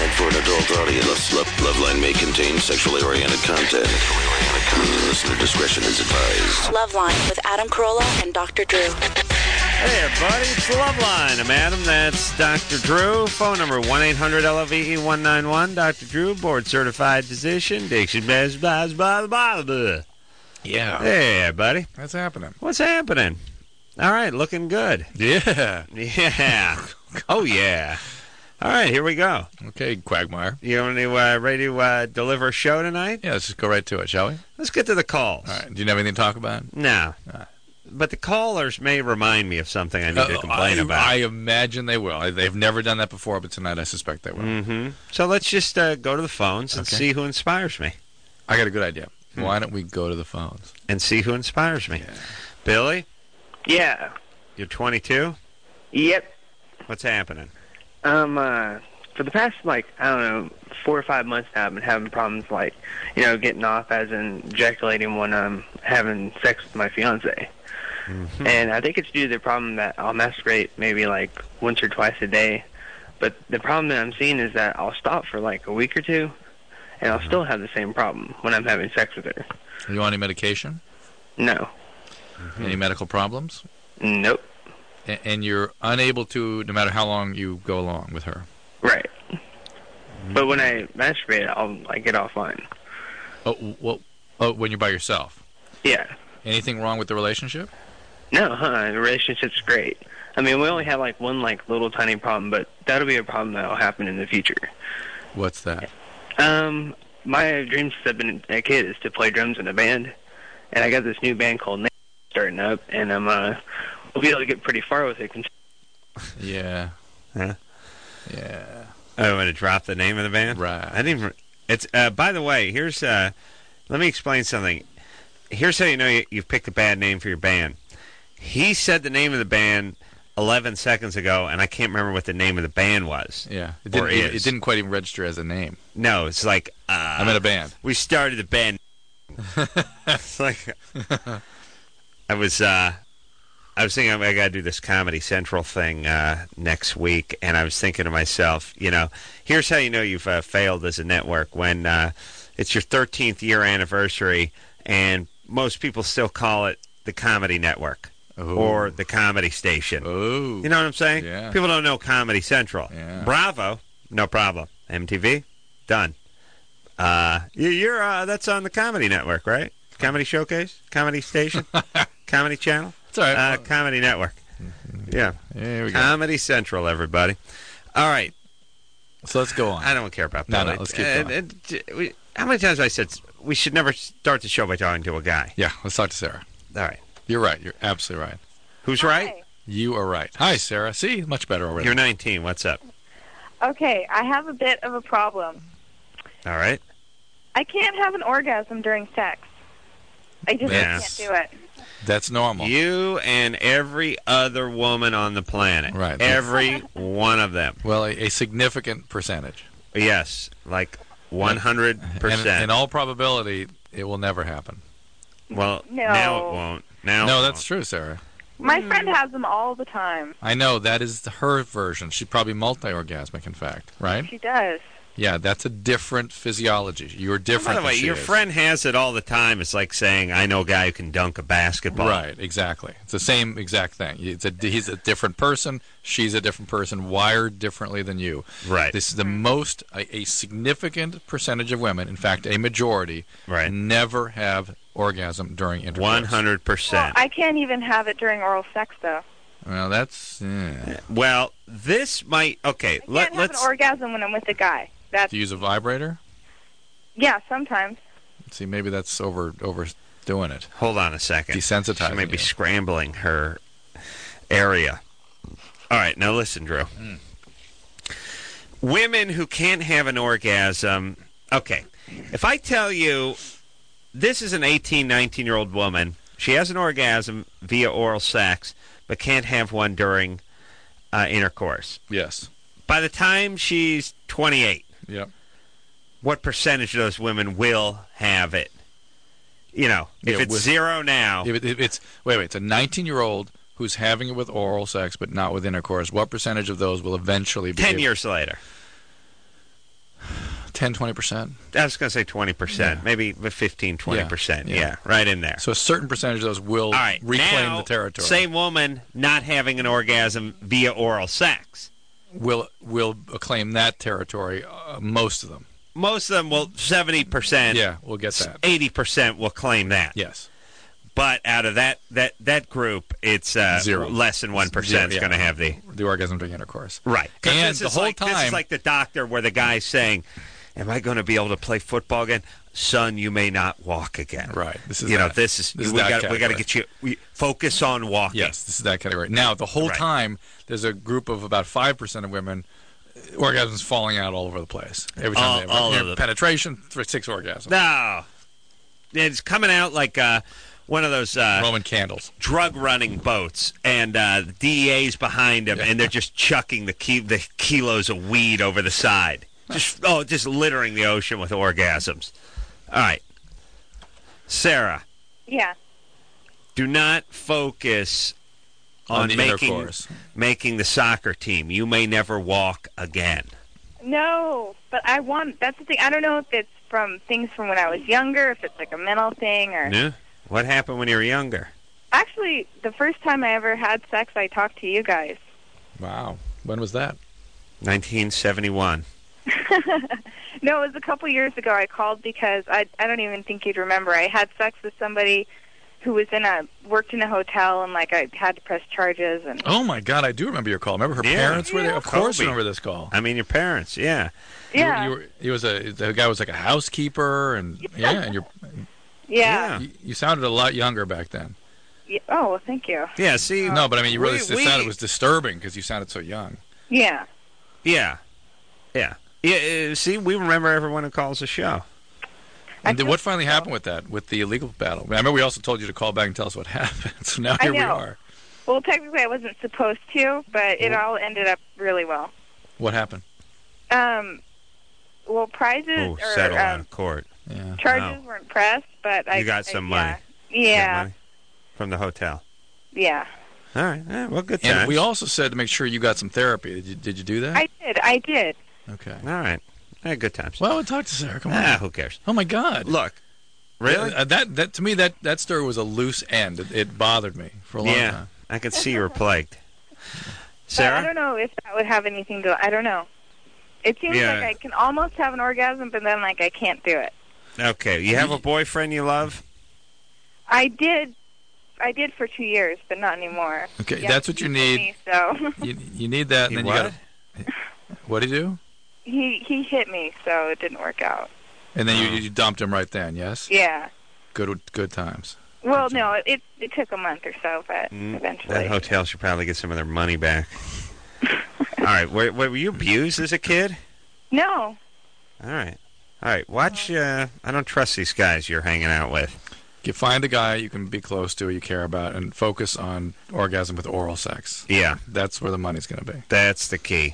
meant for an adult audience. Loveline may contain sexually oriented content. Listener discretion is advised. Loveline with Adam Carolla and Dr. Drew. Hey, everybody, it's the Loveline. I'm Adam. That's Dr. Drew. Phone number 1-800-LOVE-191. Dr. Drew, board-certified physician. Diction best, blah, blah, blah, blah. Yeah. Hey, buddy. What's happening? What's happening? All right, looking good. Yeah. Yeah. Oh, yeah. All right, here we go. Okay, Quagmire. You ready to deliver a show tonight? Yeah, let's just go right to it, shall we? Let's get to the calls. All right. Do you have anything to talk about? No. But the callers may remind me of something I need to complain about. I imagine they will. They've never done that before, but tonight I suspect they will. Mm-hmm. So let's just go to the phones and see who inspires me. I got a good idea. Why don't we go to the phones? And see who inspires me. Yeah. Billy? Yeah. You're 22? Yep. What's happening? For the past, 4 or 5 months now, I've been having problems, getting off as in ejaculating when I'm having sex with my fiance. Mm-hmm. And I think it's due to the problem that I'll masturbate maybe, once or twice a day. But the problem that I'm seeing is that I'll stop for, a week or two, and I'll still have the same problem when I'm having sex with her. Are you on any medication? No. Mm-hmm. Any medical problems? Nope. And you're unable to, no matter how long you go along with her? Right. But when I masturbate, I'll get off fine. When you're by yourself? Yeah. Anything wrong with the relationship? No, the relationship's great. I mean, we only have one little tiny problem, but that'll be a problem that'll happen in the future. What's that? My dream since I've been a kid is to play drums in a band, and I got this new band called starting up, and we'll be able to get pretty far with it. Yeah. Huh? Yeah. Oh, want to drop the name of the band? Right. I didn't even... It's, by the way, here's... let me explain something. Here's how you know you've picked a bad name for your band. He said the name of the band 11 seconds ago, and I can't remember what the name of the band was. Yeah. It didn't quite even register as a name. No, it's like... I'm in a band. We started the band. It's like... I was thinking I got to do this Comedy Central thing next week, and I was thinking to myself, here's how you know you've failed as a network when it's your 13th year anniversary, and most people still call it the Comedy Network or the Comedy Station. Oh. You know what I'm saying? Yeah. People don't know Comedy Central. Yeah. Bravo, no problem. MTV, done. That's on the Comedy Network, right? Comedy Showcase, Comedy Station, Comedy Channel. It's all right. Comedy Network. Yeah. There we go. Comedy Central, everybody. All right. So let's go on. I don't care about No, that. let's keep going. How many times have I said we should never start the show by talking to a guy? Yeah, let's talk to Sarah. All right. You're right. You're absolutely right. Who's Hi. right? You are right. Hi, Sarah. See? Much better already. You're 19. What's up? Okay, I have a bit of a problem. All right. I can't have an orgasm during sex. I just Yes. can't do it. That's normal. You and every other woman on the planet. Right. Every one of them. Well, a significant percentage. Yes. Like 100%. And in all probability, it will never happen. Well, No. now it won't. No, that's true, Sarah. My friend has them all the time. I know. That is her version. She's probably multi-orgasmic, in fact. Right? She does. Yeah, that's a different physiology. You're different By the way, than she your is. friend has it all the time. It's like saying, I know a guy who can dunk a basketball. Right, exactly. It's the same exact thing. He's a different person. She's a different person, wired differently than you. Right. This is the most, a significant percentage of women, in fact, a majority, Right. never have orgasm during intercourse. 100%. Well, I can't even have it during oral sex, though. Well, that's... Well, this might... Okay, I can't have an orgasm when I'm with a guy. That's, To use a vibrator? yeah, sometimes. See, maybe that's overdoing it. Hold on a second. Desensitizing She may be you. scrambling her area. All right, now listen, Drew. Women who can't have an orgasm... Okay, if I tell you this is an 18, 19-year-old woman, she has an orgasm via oral sex, but can't have one during intercourse. Yes. By the time she's 28, Yep. what percentage of those women will have it? You know, if Yeah, it's with- zero now... If it's it's a 19-year-old who's having it with oral sex but not with intercourse. What percentage of those will eventually be 10 years later. 10-20%. I was going to say 20%, maybe 15-20%. Yeah, right in there. So a certain percentage of those will All right, reclaim now, the territory. Same woman not having an orgasm via oral sex. Will claim that territory, most of them. Most of them will, 70%. Yeah, we'll get that. 80% will claim that. Yes. But out of that group, it's Zero. less than 1% is going to have the orgasm during intercourse. Right. And the whole time, this is like the doctor where the guy's saying, "Am I going to be able to play football again, son? You may not walk again." Right. This is we that got to get you focus on walking. Yes, this is that category. Now the whole time, there's a group of about 5% of women. Orgasms falling out all over the place every time they have penetration. 6 orgasms. No, it's coming out like one of those Roman candles, drug running boats, and the DEA's behind them, and they're just chucking the kilos of weed over the side, just littering the ocean with orgasms. All right, Sarah. Yeah. Do not focus on making the soccer team. You may never walk again. No, but that's the thing. I don't know if it's from things from when I was younger, if it's like a mental thing or... Yeah. What happened when you were younger? Actually, the first time I ever had sex, I talked to you guys. Wow. When was that? 1971. No, it was a couple years ago. I called because I don't even think you'd remember. I had sex with somebody who was worked in a hotel, and like I had to press charges. And oh my God, I do remember your call. Remember her parents were there? Of course, I remember this call. I mean, your parents, yeah. Yeah. The guy was like a housekeeper, and and you're. Yeah. You sounded a lot younger back then. Yeah. Oh, well, thank you. Yeah, see... No, but I mean, you really it was disturbing because you sounded so young. Yeah. Yeah. See, we remember everyone who calls the show. And what finally happened with that, with the illegal battle? I remember we also told you to call back and tell us what happened, so now here we are. Well, technically I wasn't supposed to, but it all ended up really well. What happened? Well, prizes or settled out of court. Yeah. Charges weren't pressed, but you got some money. Yeah. Money from the hotel. Yeah. All right. Well, good times. And we also said to make sure you got some therapy. Did you do that? I did. Okay. All right. Good times. Well, talk to Sarah. Come on. Who cares? Oh my God. Look. Really? That to me that story was a loose end. It bothered me for a long time. I could see you were plagued. Sarah? But I don't know if that would have anything to... I don't know. It seems like I can almost have an orgasm, but then like I can't do it. Okay. You have a boyfriend you love? I did for 2 years, but not anymore. Okay, that's what you need. Me, so. you need that, and then you got to... What did he do? He hit me, so it didn't work out. And then you dumped him right then, yes? Yeah. Good times. Well, no, it took a month or so, but eventually. That hotel should probably get some of their money back. All right. Were you abused as a kid? No. All right. Watch. I don't trust these guys you're hanging out with. You find a guy you can be close to, you care about, and focus on orgasm with oral sex. Yeah. That's where the money's going to be. That's the key.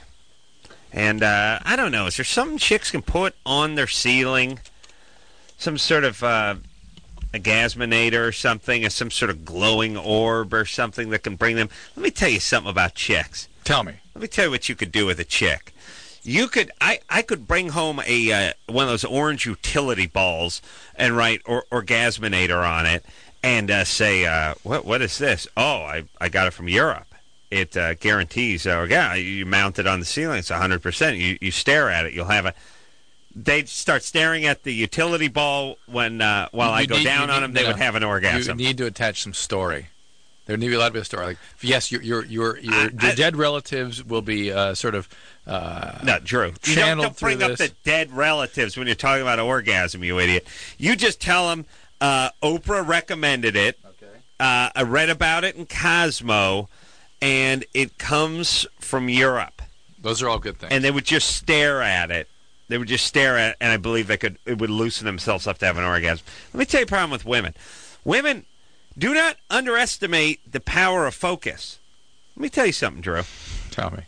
And I don't know. Is there something chicks can put on their ceiling? Some sort of a gasminator or something, or some sort of glowing orb or something that can bring them. Let me tell you something about chicks. Tell me. Let me tell you what you could do with a chick. You could, I could bring home a one of those orange utility balls and write Orgasminator on it and say, what is this? Oh, I got it from Europe. It guarantees, you mount it on the ceiling. It's 100%. You stare at it. You'll have a. They'd start staring at the utility ball when while I go down on them. They would have an orgasm. You need to attach some story. There need to be a lot of a story. Like, yes, your dead relatives will be sort of no, Drew. Channeled don't bring up the dead relatives when you're talking about orgasm, you idiot. You just tell them Oprah recommended it. Okay. I read about it in Cosmo, and it comes from Europe. Those are all good things. And they would just stare at it. They would just stare at it, and I believe it would loosen themselves up to have an orgasm. Let me tell you a problem with women. Women, do not underestimate the power of focus. Let me tell you something, Drew. Tell me.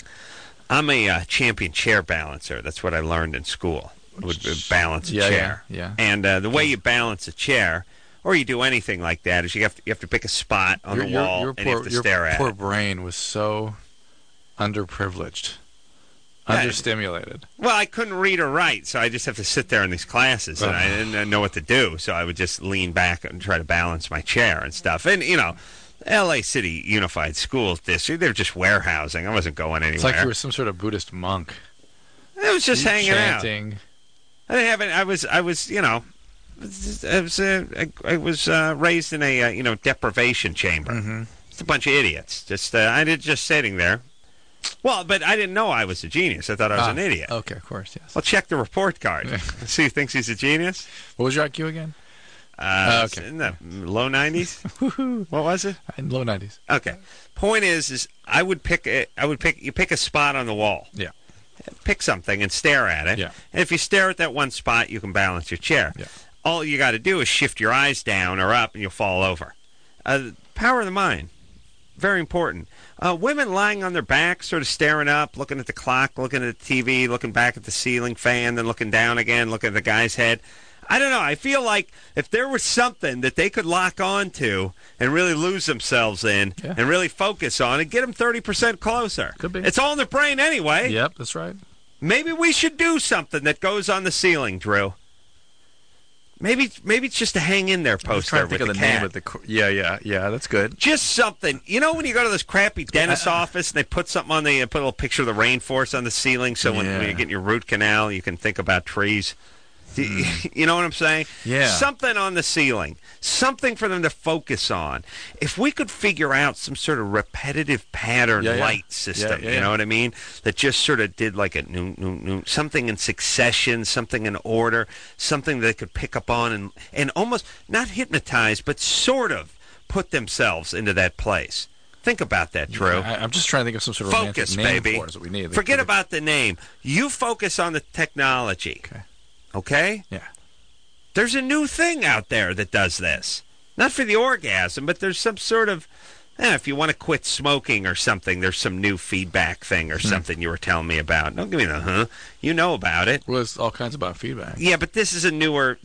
I'm a champion chair balancer. That's what I learned in school. Would balance a chair. Yeah. And the way you balance a chair, or you do anything like that, is you have to pick a spot on the wall and you have to stare at it. Your poor brain was so underprivileged. Understimulated. Well, I couldn't read or write, so I just have to sit there in these classes, and I didn't know what to do, so I would just lean back and try to balance my chair and stuff. And, L.A. City Unified School District, they're just warehousing. I wasn't going anywhere. It's like you were some sort of Buddhist monk. I was just hanging chanting. out. I didn't have it. I was raised in a deprivation chamber. Mm-hmm. It's a bunch of idiots. I did just sitting there. Well, but I didn't know I was a genius. I thought I was an idiot. Okay, of course, yes. Well, check the report card. See who thinks he's a genius. What was your IQ again? Okay. In the low 90s. What was it? In low 90s. Okay. Point is you pick a spot on the wall. Yeah. Pick something and stare at it. Yeah. And if you stare at that one spot, you can balance your chair. Yeah. All you got to do is shift your eyes down or up, and you'll fall over. Power of the mind. Very important. Women lying on their back, sort of staring up, looking at the clock, looking at the TV, looking back at the ceiling fan, then looking down again, looking at the guy's head. I don't know. I feel like if there was something that they could lock on to and really lose themselves in and really focus on and get them 30% closer. Could be. It's all in their brain anyway. Yep, that's right. Maybe we should do something that goes on the ceiling, Drew. Maybe it's just a hang in there poster with the name of the yeah, that's good. Just something. You know when you go to this crappy dentist office and they put something on put a little picture of the rainforest on the ceiling so when you're getting your root canal you can think about trees. You know what I'm saying? Yeah. Something on the ceiling. Something for them to focus on. If we could figure out some sort of repetitive pattern light system, you know what I mean? That just sort of did like a something in succession, something in order, something they could pick up on and almost not hypnotize, but sort of put themselves into that place. Think about that, Drew. I'm just trying to think of some sort of focus, name baby. For us that we need. Forget about the name. You focus on the technology. Okay? Yeah. There's a new thing out there that does this. Not for the orgasm, but there's some sort of, if you want to quit smoking or something, there's some new feedback thing or something you were telling me about. Don't give me the You know about it. Well, it's all kinds about feedback. Yeah, but this is a newer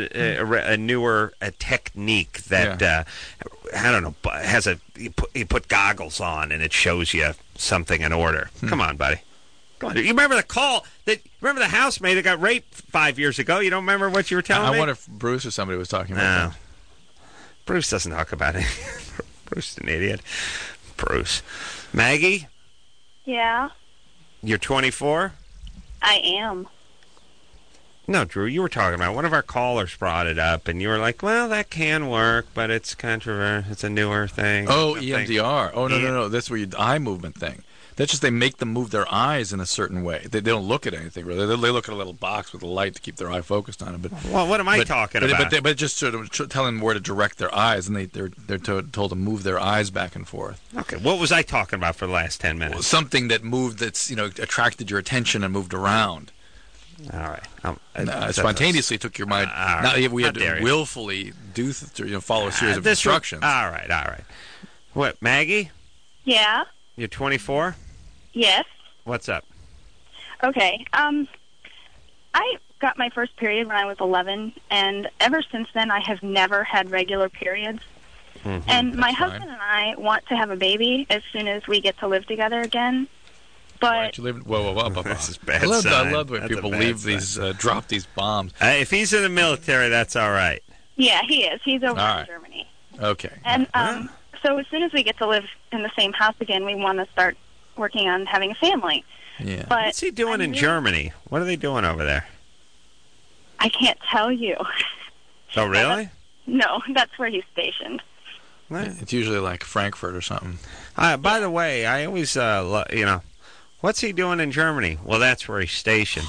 technique that, I don't know, has you put goggles on and it shows you something in order. Come on, buddy. You remember remember the housemaid that got raped 5 years ago? You don't remember what you were telling me? I wonder if Bruce or somebody was talking about that. Bruce doesn't talk about it. Bruce is an idiot. Bruce. Maggie? Yeah? You're 24? I am. No, Drew, you were talking about it. One of our callers brought it up, and you were like, well, that can work, but it's controversial. It's a newer thing. Oh, EMDR. Oh, no. That's where the eye movement thing. That's just they make them move their eyes in a certain way. They don't look at anything really. They look at a little box with a light to keep their eye focused on it. Well, what am I talking about? But just sort of telling them where to direct their eyes, and they're told to move their eyes back and forth. Okay, what was I talking about for the last 10 minutes? Well, something that moved, that's attracted your attention and moved around. All right. Spontaneously took your mind. Now we had to willfully follow a series of instructions. All right. What, Maggie? Yeah? You're 24? Yes. What's up? Okay. I got my first period when I was 11, and ever since then I have never had regular periods. Mm-hmm. And my husband and I want to have a baby as soon as we get to live together again. But whoa. This is bad. I love when people drop these bombs. If he's in the military, that's all right. Yeah, he is. He's over in Germany. Okay. And so as soon as we get to live in the same house again, we want to start working on having a family. Yeah. But what's he doing in Germany? What are they doing over there? I can't tell you. Oh, really? No, that's where he's stationed. It's usually like Frankfurt or something. By the way, I always, what's he doing in Germany? Well, that's where he's stationed.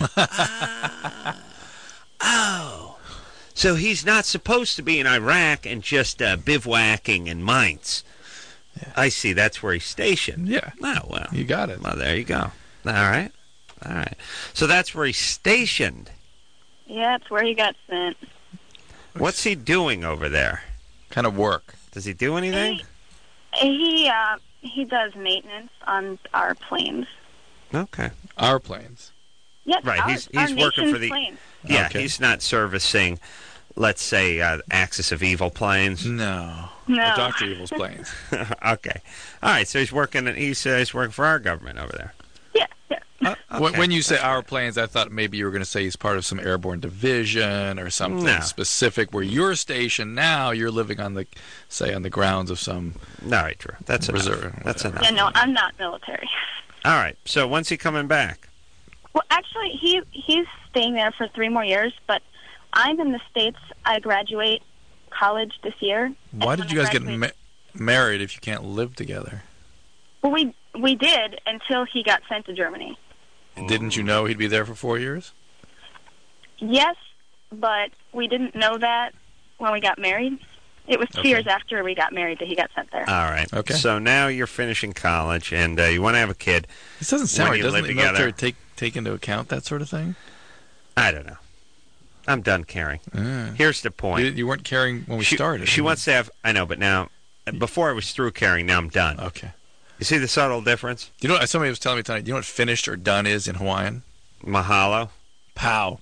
Oh. So he's not supposed to be in Iraq and just bivouacking in Mainz. Yeah. I see. That's where he's stationed. Yeah. Oh, well. You got it. Well, there you go. All right. So that's where he's stationed. Yeah, that's where he got sent. What's he doing over there? Kind of work. Does he do anything? He does maintenance on our planes. Okay. Our planes. Yes. Right. He's working for the planes. Yeah. Okay. He's not servicing, let's say, Axis of Evil planes. No. Dr. Evil's planes. Okay. All right. So he's working. He's working for our government over there. Yeah. Okay. When you say our planes, I thought maybe you were going to say he's part of some airborne division or something specific where you're stationed now. You're living on the, say, on the grounds of some All right, Drew. That's reserve. enough. That's enough. Yeah, no, I'm not military. All right. So when's he coming back? Well, actually, he's staying there for 3 more years, but I'm in the States. I graduate college this year. Why did you guys get married if you can't live together? Well, we did until he got sent to Germany. Didn't you know he'd be there for 4 years? Yes, but we didn't know that when we got married. It was 2 years after we got married that he got sent there. All right. Okay. So now you're finishing college, and you want to have a kid. This doesn't sound right. Doesn't the military together. take into account that sort of thing? I don't know. I'm done caring. Here's the point. You weren't caring when we started. She wants to have... I know, but now... Before I was through caring, now I'm done. Okay. You see the subtle difference? You know, somebody was telling me tonight, you know what finished or done is in Hawaiian? Mahalo. Pow.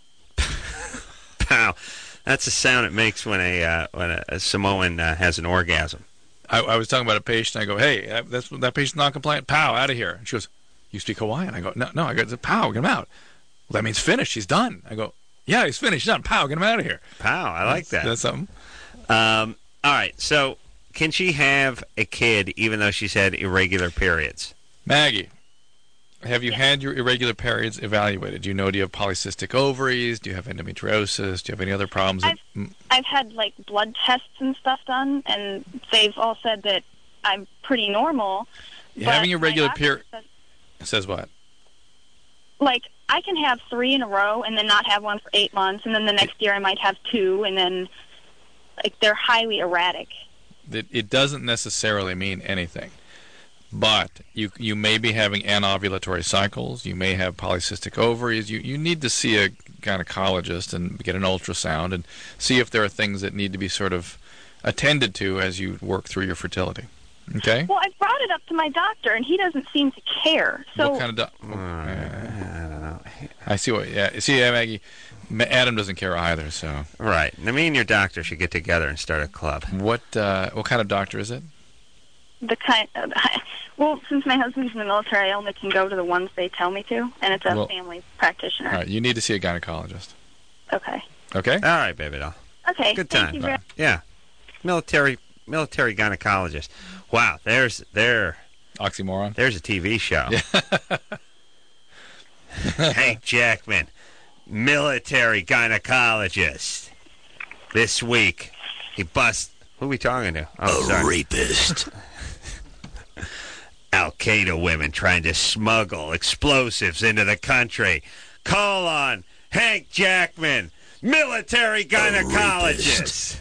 Pow. That's the sound it makes when a Samoan has an orgasm. I was talking about a patient. I go, hey, that patient's non-compliant. Pow, out of here. And she goes, you speak Hawaiian? I go, no. I go, pow, get him out. Well, that means finished. He's done. I go, yeah, he's finished. He's done. Pow, get him out of here. Pow, I like that. That's something. All right, so can she have a kid even though she's had irregular periods? Maggie, have you had your irregular periods evaluated? Do you have polycystic ovaries? Do you have endometriosis? Do you have any other problems? I've had, like, blood tests and stuff done, and they've all said that I'm pretty normal. Having irregular periods says what? Like, I can have 3 in a row and then not have one for 8 months, and then the next year I might have 2, and then, like, they're highly erratic. It doesn't necessarily mean anything. But you may be having anovulatory cycles. You may have polycystic ovaries. You need to see a gynecologist and get an ultrasound and see if there are things that need to be sort of attended to as you work through your fertility. Okay? Well, I brought it up to my doctor, and he doesn't seem to care. So what kind of I don't know. I see what. Yeah. See, Maggie, Adam doesn't care either. So Right. Now, me and your doctor should get together and start a club. what kind of doctor is it? Well, since my husband's in the military, I only can go to the ones they tell me to, and it's a family practitioner. All right, you need to see a gynecologist. Okay. Okay? All right, baby doll. Okay. Good thank time. you very- Yeah. Military gynecologist. Wow, there's Oxymoron. a TV show. Hank Jackman, military gynecologist. This week, he busts... Who are we talking to? Oh, sorry. Rapist. Al-Qaeda women trying to smuggle explosives into the country. Call on Hank Jackman, military gynecologist.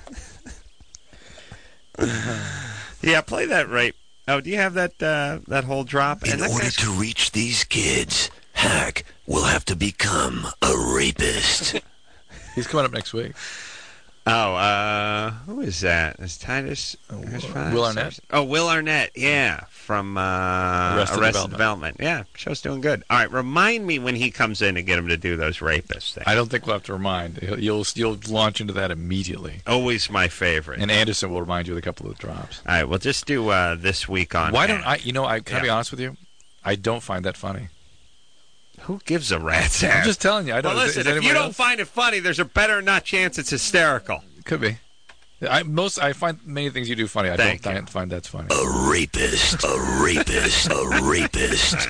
Yeah, play that rape. Oh, do you have that whole drop? In order to reach these kids, Hack will have to become a rapist. He's coming up next week. Oh, who is that? Is Titus? Will Arnett? Oh, Will Arnett, yeah, from Arrested Development. Yeah, show's doing good. All right, remind me when he comes in and get him to do those rapist things. I don't think we'll have to remind. You'll launch into that immediately. Always my favorite. And Anderson will remind you with a couple of drops. All right, we'll just do this week on. Why don't I? Can I be honest with you? I don't find that funny. Who gives a rat's ass? I'm just telling you. I don't. Well, listen, if you don't find it funny, there's a better not chance it's hysterical. Could be. I find many things you do funny. I don't find that's funny. A rapist. A rapist. A rapist.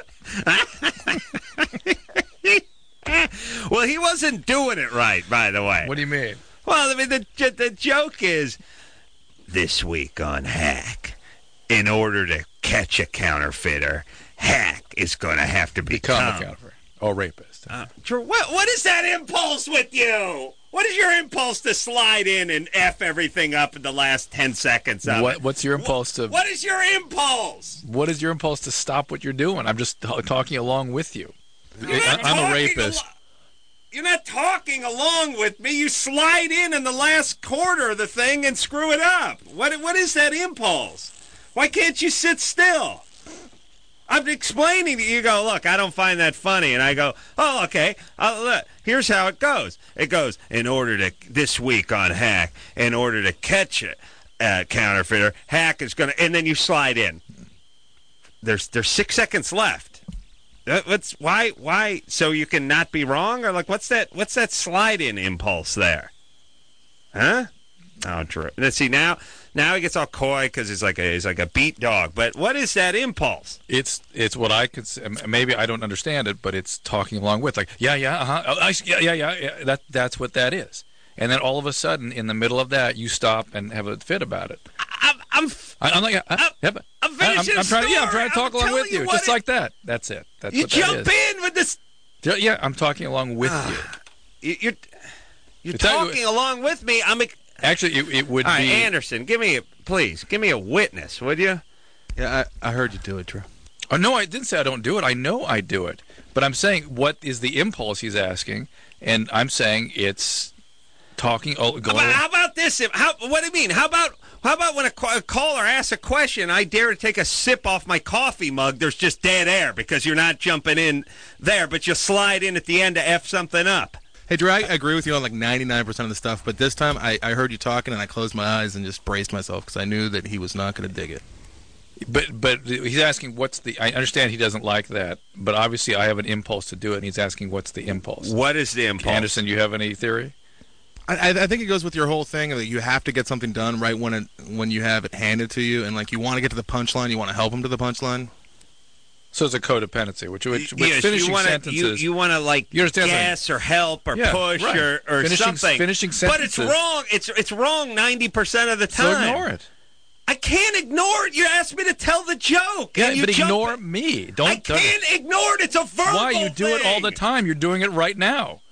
Well, he wasn't doing it right, by the way. What do you mean? Well, I mean, the joke is, this week on Hack, in order to catch a counterfeiter, Hack is going to have to become a counterfeiter. Or rapist. Drew, what is that impulse with you? What is your impulse to slide in and F everything up in the last 10 seconds of it? What's your impulse to... What is your impulse? What is your impulse to stop what you're doing? I'm just talking along with you. I'm a rapist. You're not talking along with me. You slide in the last quarter of the thing and screw it up. What is that impulse? Why can't you sit still? I'm explaining to you. You go, look, I don't find that funny. And I go, oh, okay. Look, here's how it goes. It goes, this week on Hack, in order to catch a counterfeiter, Hack is going to, and then you slide in. There's 6 seconds left. Why? So you can not be wrong, or like what's that slide-in impulse there? Huh? Oh, Drew. Let's see now. Now he gets all coy because he's like a beat dog. But what is that impulse? It's what I could say. Maybe I don't understand it, but it's talking along with like yeah. That's what that is. And then all of a sudden, in the middle of that, you stop and have a fit about it. I'm finishing I'm trying to talk along with you, just like that. That's it. That's you what that jump is. in with this. Yeah, I'm talking along with you. You're talking along with me. Actually, it would all be... right, Anderson, give me a witness, would you? Yeah, I heard you do it, Drew. Oh, no, I didn't say I don't do it. I know I do it. But I'm saying, what is the impulse he's asking? And I'm saying it's talking... How about this? What do you mean? How about when a caller asks a question, I dare to take a sip off my coffee mug, there's just dead air because you're not jumping in there, but you slide in at the end to F something up. Hey, Drew, I agree with you on like 99% of the stuff, but this time I heard you talking and I closed my eyes and just braced myself because I knew that he was not going to dig it. But he's asking I understand he doesn't like that, but obviously I have an impulse to do it, and he's asking what's the impulse. What is the impulse? Anderson, you have any theory? I think it goes with your whole thing that you have to get something done right when you have it handed to you, and like you want to get to the punchline, you want to help him to the punchline. So it's a codependency, which yes, finishing sentences. You want to like guess or help or push right. or something. Finishing sentences. But it's wrong. It's wrong 90% of the time. So ignore it. I can't ignore it. You asked me to tell the joke. Yeah, but ignore me. I can't ignore it. It's a verbal Why? You do it all the time. You're doing it right now.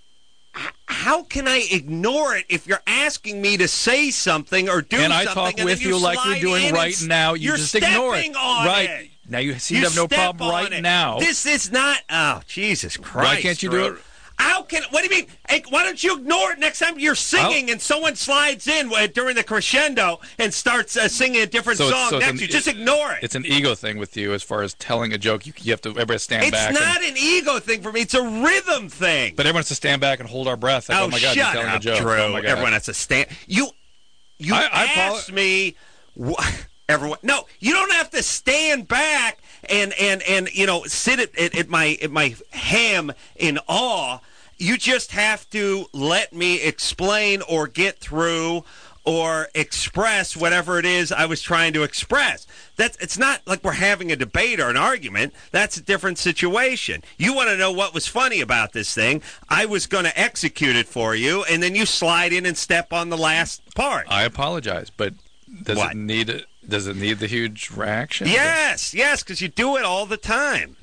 How can I ignore it if you're asking me to say something or do something? And I talk with you like you're doing right now. You just ignore it. Right. Now you seem to have no problem right now. This is not... Oh, Jesus Christ. Why can't you do it? What do you mean? Hey, why don't you ignore it next time you're singing and someone slides in during the crescendo and starts singing a different song next to you? Just ignore it. It's an ego thing with you as far as telling a joke. You have to everybody stand back. It's not an ego thing for me. It's a rhythm thing. But everyone has to stand back and hold our breath. Like, oh my God, you're telling a joke. Drew. Oh my God. Everyone has to stand. You asked me... Everyone, no, you don't have to stand back and sit at my ham in awe. You just have to let me explain or get through or express whatever it is I was trying to express. It's not like we're having a debate or an argument. That's a different situation. You want to know what was funny about this thing. I was going to execute it for you, and then you slide in and step on the last part. I apologize, but does it need the huge reaction? Yes, because you do it all the time.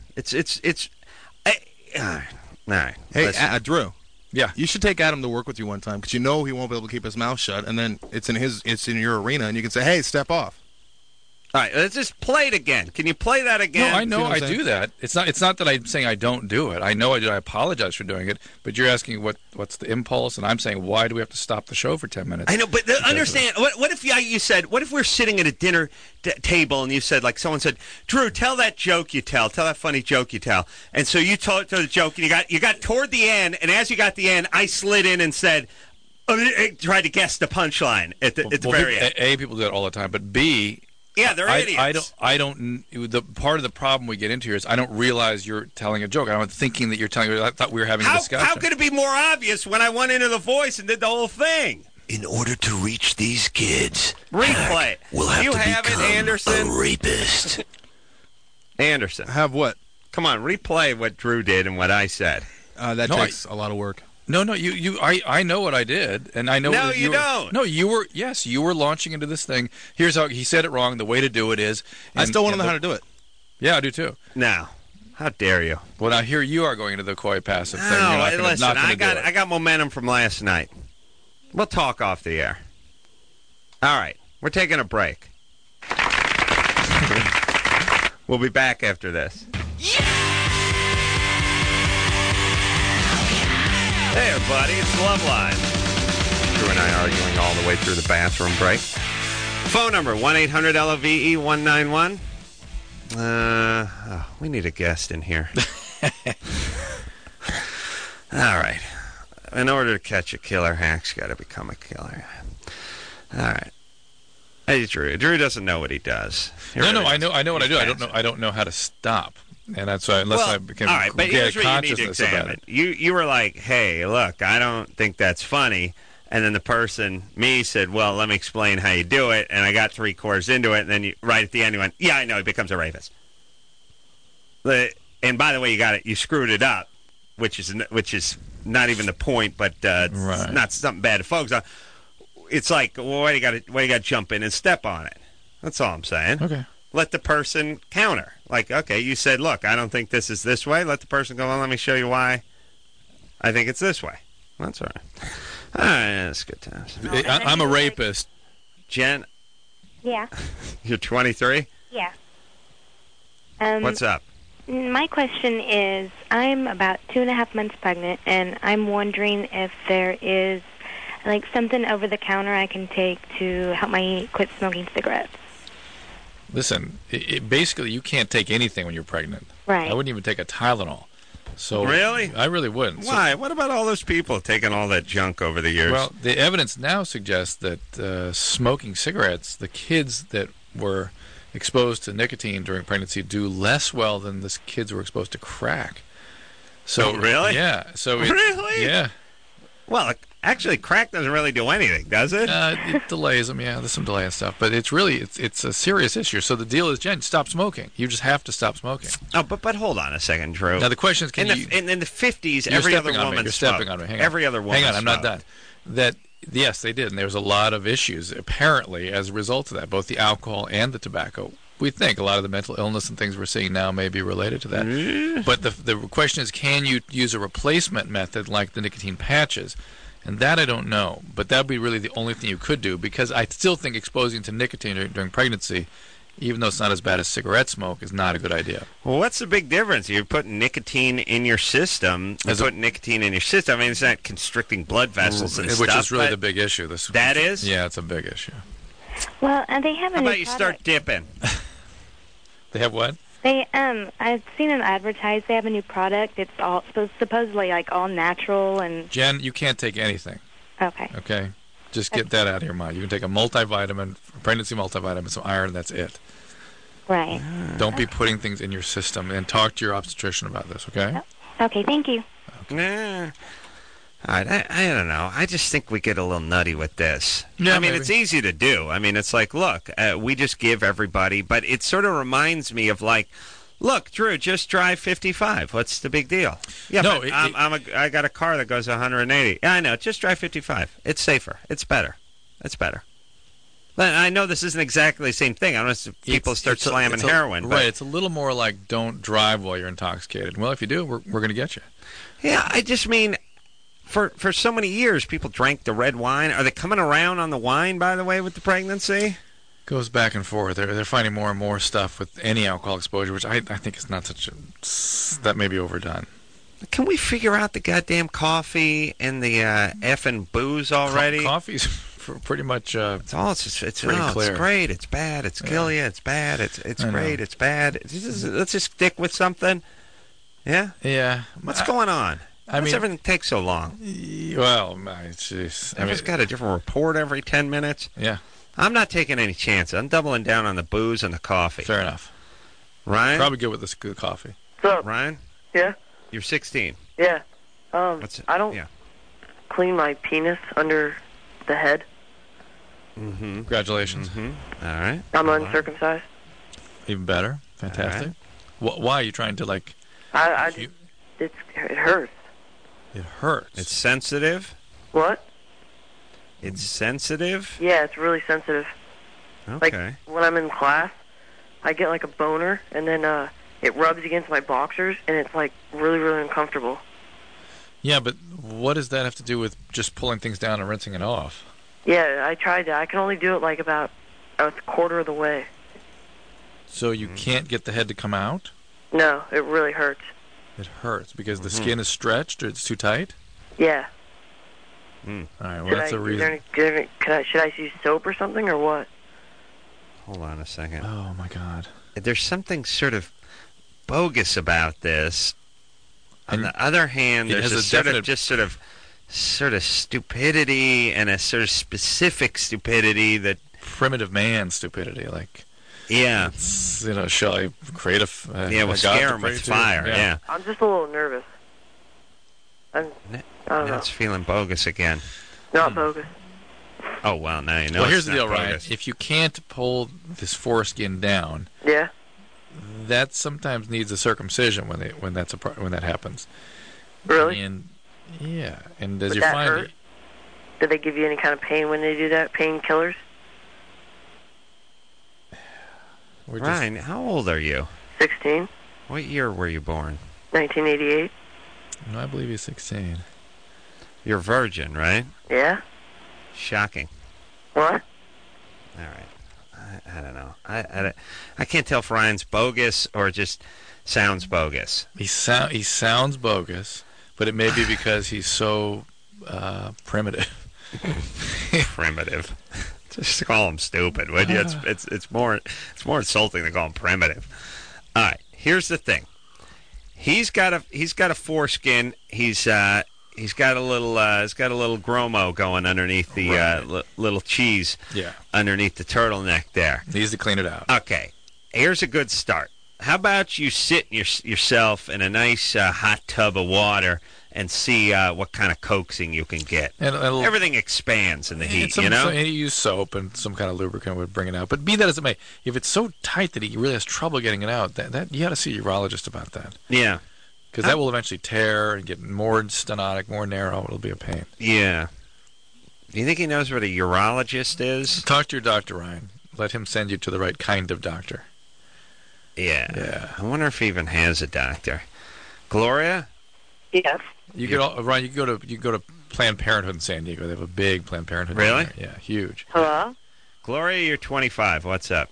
All right. Hey, Drew. Yeah. You should take Adam to work with you one time because you know he won't be able to keep his mouth shut, and then it's in your arena, and you can say, "Hey, step off." All right, let's just play it again. Can you play that again? No, I know I do that. It's not that I'm saying I don't do it. I know I do. I apologize for doing it. But you're asking what's the impulse, and I'm saying why do we have to stop the show for 10 minutes? I know, but understand. What if you said? What if we're sitting at a dinner table and you said, like someone said, Drew, tell that joke you tell that funny joke you tell, and so you told the joke, and you got toward the end, and as you got the end, I slid in and said, tried to guess the punchline at the very end. A, people do that all the time, but B. Yeah, they're idiots. I don't. The part of the problem we get into here is I don't realize you're telling a joke. I'm thinking that you're telling. I thought we were having a discussion. How could it be more obvious when I went into the voice and did the whole thing? In order to reach these kids, replay. We'll have you to have become it, Anderson? A rapist. Anderson, have what? Come on, replay what Drew did and what I said. That takes a lot of work. No, I know what I did, and I know. No, you don't. No, you were launching into this thing. Here's how he said it wrong. The way to do it is. I still want to know how to do it. Yeah, I do too. Now, how dare you? Well, now here you are going into the coy passive thing. No, listen, I got momentum from last night. We'll talk off the air. All right, we're taking a break. We'll be back after this. Hey, everybody, it's Loveline. Drew and I arguing all the way through the bathroom break. Phone number, 1-800-LOVE-191. We need a guest in here. All right. In order to catch a killer, Hack's got to become a killer. All right. Hey, Drew. Drew doesn't know what he does. No, I know what I do. I don't know how to stop. And that's why, unless I became all right, but here's what you need to consciousness about examine. it. You were like, hey, look, I don't think that's funny. And then the person, me, said, well, let me explain how you do it. And I got 3/4 into it. And then right at the end, you went, yeah, I know, he becomes a rapist. And by the way, you screwed it up, which is not even the point, but it's not something bad to focus on. It's like, well, why do you got to jump in and step on it? That's all I'm saying. Okay. Let the person counter. Like, okay, you said, look, I don't think this is this way. Let the person go, well, let me show you why I think it's this way. That's all right. All right, that's good times. I'm a rapist. Jen, Yeah. you're 23? Yeah. What's up? My question is, I'm about 2.5 months pregnant, and I'm wondering if there is, like, something over the counter I can take to help me quit smoking cigarettes. Listen, basically, you can't take anything when you're pregnant. Right. I wouldn't even take a Tylenol. So Really? I really wouldn't. Why? What about all those people taking all that junk over the years? Well, the evidence now suggests that smoking cigarettes, the kids that were exposed to nicotine during pregnancy do less well than the kids who were exposed to crack. So really? Yeah. So really? Yeah. Well, actually, crack doesn't really do anything, does it? It delays them. Yeah, there's some delay and stuff, but it's really it's a serious issue. So the deal is, Jen, stop smoking. You just have to stop smoking. Oh, but hold on a second, Drew. Now the question is, in the 50s, every other woman You're smoked. stepping on me. Hang on. Every other woman. Hang on, I'm not smoked. done. That yes, they did, and there was a lot of issues apparently as a result of that, both the alcohol and the tobacco. We think a lot of the mental illness and things we're seeing now may be related to that. But the question is, can you use a replacement method like the nicotine patches? And that I don't know. But that would be really the only thing you could do, because I still think exposing to nicotine during pregnancy, even though it's not as bad as cigarette smoke, is not a good idea. Well, what's the big difference? You're putting nicotine in your system. I mean, it's not constricting blood vessels and stuff. Which is really the big issue. That is? Yeah, it's a big issue. Well, they have a How new about you start dipping? They have what? I've seen them advertise. They have a new product. It's all supposedly like all natural and. Jen, you can't take anything. Okay. Okay, just get that out of your mind. You can take a multivitamin, pregnancy multivitamin, some iron. That's it. Right. Don't be putting things in your system, and talk to your obstetrician about this. Okay. Okay. Thank you. Nah. All right, I don't know. I just think we get a little nutty with this. Yeah, I mean, maybe. It's easy to do. I mean, it's like, look, we just give everybody, but it sort of reminds me of like, look, Drew, just drive 55. What's the big deal? Yeah, No, but I got a car that goes 180. Yeah, I know. Just drive 55. It's safer. It's better. It's better. But I know this isn't exactly the same thing. I don't know if people start slamming heroin. Right. It's a little more like don't drive while you're intoxicated. Well, if you do, we're going to get you. Yeah, I just mean, for so many years, people drank the red wine. Are they coming around on the wine, by the way, with the pregnancy? Goes back and forth. They're finding more and more stuff with any alcohol exposure, which I think is not that may be overdone. Can we figure out the goddamn coffee and the effing booze already? Coffee's pretty much it's clear. It's great. It's bad. It's kill you. It's bad. It's great. It's bad. Let's just stick with something. Yeah. Yeah. What's going on? Why does everything take so long? Well, jeez. Everyone's got a different report every 10 minutes. Yeah. I'm not taking any chances. I'm doubling down on the booze and the coffee. Fair enough. Ryan? Probably good with this good coffee. What's up? Ryan? Yeah? You're 16. Yeah. I don't clean my penis under the head. Mm-hmm. Congratulations. Mm-hmm. All right. I'm uncircumcised. Even better. Fantastic. Right. Why are you trying to, like... It hurts. It hurts. It's sensitive? What? It's sensitive? Yeah, it's really sensitive. Okay. Like, when I'm in class, I get, like, a boner, and then it rubs against my boxers, and it's, like, really, really uncomfortable. Yeah, but what does that have to do with just pulling things down and rinsing it off? Yeah, I tried that. I can only do it, like, about a quarter of the way. So you can't get the head to come out? No, it really hurts. It hurts because the skin is stretched or it's too tight? Yeah. All right, well, that's a reason. Should I use soap or something, or what? Hold on a second. Oh, my God. There's something sort of bogus about this. On the other hand, there's a sort of stupidity and a sort of specific stupidity that... Primitive man stupidity, like... Yeah. It's, shall I create a Yeah, we'll scare him with fire. Yeah. I'm just a little nervous. I don't know. Now it's feeling bogus again. Not bogus. Oh, well, now you know. Well, here's it's the deal, not Ryan. bogus. If you can't pull this foreskin down, Yeah. that sometimes needs a circumcision when that happens. Really? And yeah, and as Would you that find hurt? it, Do they give you any kind of pain when they do that? Painkillers? we're just, Ryan, how old are you? 16, What year were you born? 1988. I believe he's 16. You're a virgin, right? Yeah. Shocking. What? All right. I don't know. I can't tell if Ryan's bogus or just sounds bogus. He sounds bogus, but it may be because he's so primitive. Primitive. Just call him stupid, would you? It's more insulting to call him primitive. All right. Here's the thing. He's got a foreskin. He's got a little Gromo going underneath the little cheese. Yeah. Underneath the turtleneck there. Needs to clean it out. Okay. Here's a good start. How about you sit yourself in a nice hot tub of water and see what kind of coaxing you can get. And everything expands in the heat, So you use soap and some kind of lubricant would bring it out. But be that as it may, if it's so tight that he really has trouble getting it out, that you got to see a urologist about that. Yeah. Because that will eventually tear and get more stenotic, more narrow. It'll be a pain. Yeah. Do you think he knows what a urologist is? Talk to your doctor, Ryan. Let him send you to the right kind of doctor. Yeah. I wonder if he even has a doctor. Gloria? Yes. Ryan, you can go to Planned Parenthood in San Diego. They have a big Planned Parenthood. Really? There. Yeah, huge. Hello? Gloria, you're 25. What's up?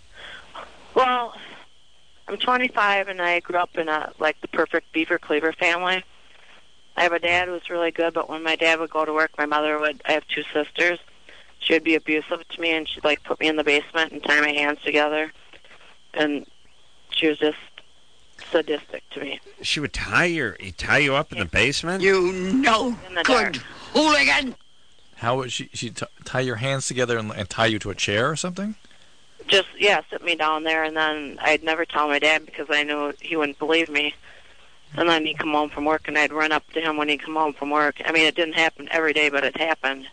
Well, I'm 25 and I grew up in the perfect beaver cleaver family. I have a dad who was really good, but when my dad would go to work, I have two sisters. She would be abusive to me, and she'd put me in the basement and tie my hands together. And she was just sadistic to me. She would tie you up in the basement? You no good hooligan! How would she tie your hands together and tie you to a chair or something? Just, sit me down there, and then I'd never tell my dad because I knew he wouldn't believe me. And then he'd come home from work, and I'd run up to him when he'd come home from work. I mean, it didn't happen every day, but it happened.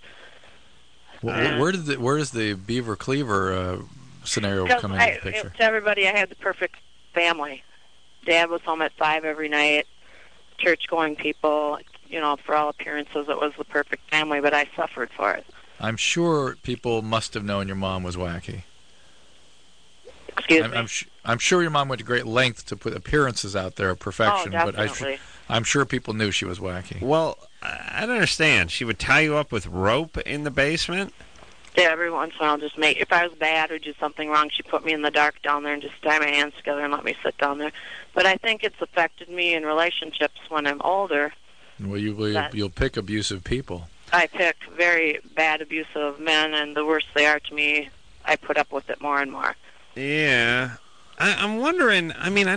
Well, where does the beaver cleaver scenario come into the picture? To everybody, I had the perfect family. Dad was home at 5 every night, church-going people. For all appearances, it was the perfect family, but I suffered for it. I'm sure people must have known your mom was wacky. Excuse me? I'm sure your mom went to great lengths to put appearances out there of perfection, but I'm sure people knew she was wacky. Well, I don't understand. She would tie you up with rope in the basement? Yeah, every once in a while, if I was bad or did something wrong, she'd put me in the dark down there and just tie my hands together and let me sit down there. But I think it's affected me in relationships when I'm older. Well, you'll pick abusive people. I pick very bad, abusive men, and the worse they are to me, I put up with it more and more. Yeah. I'm wondering,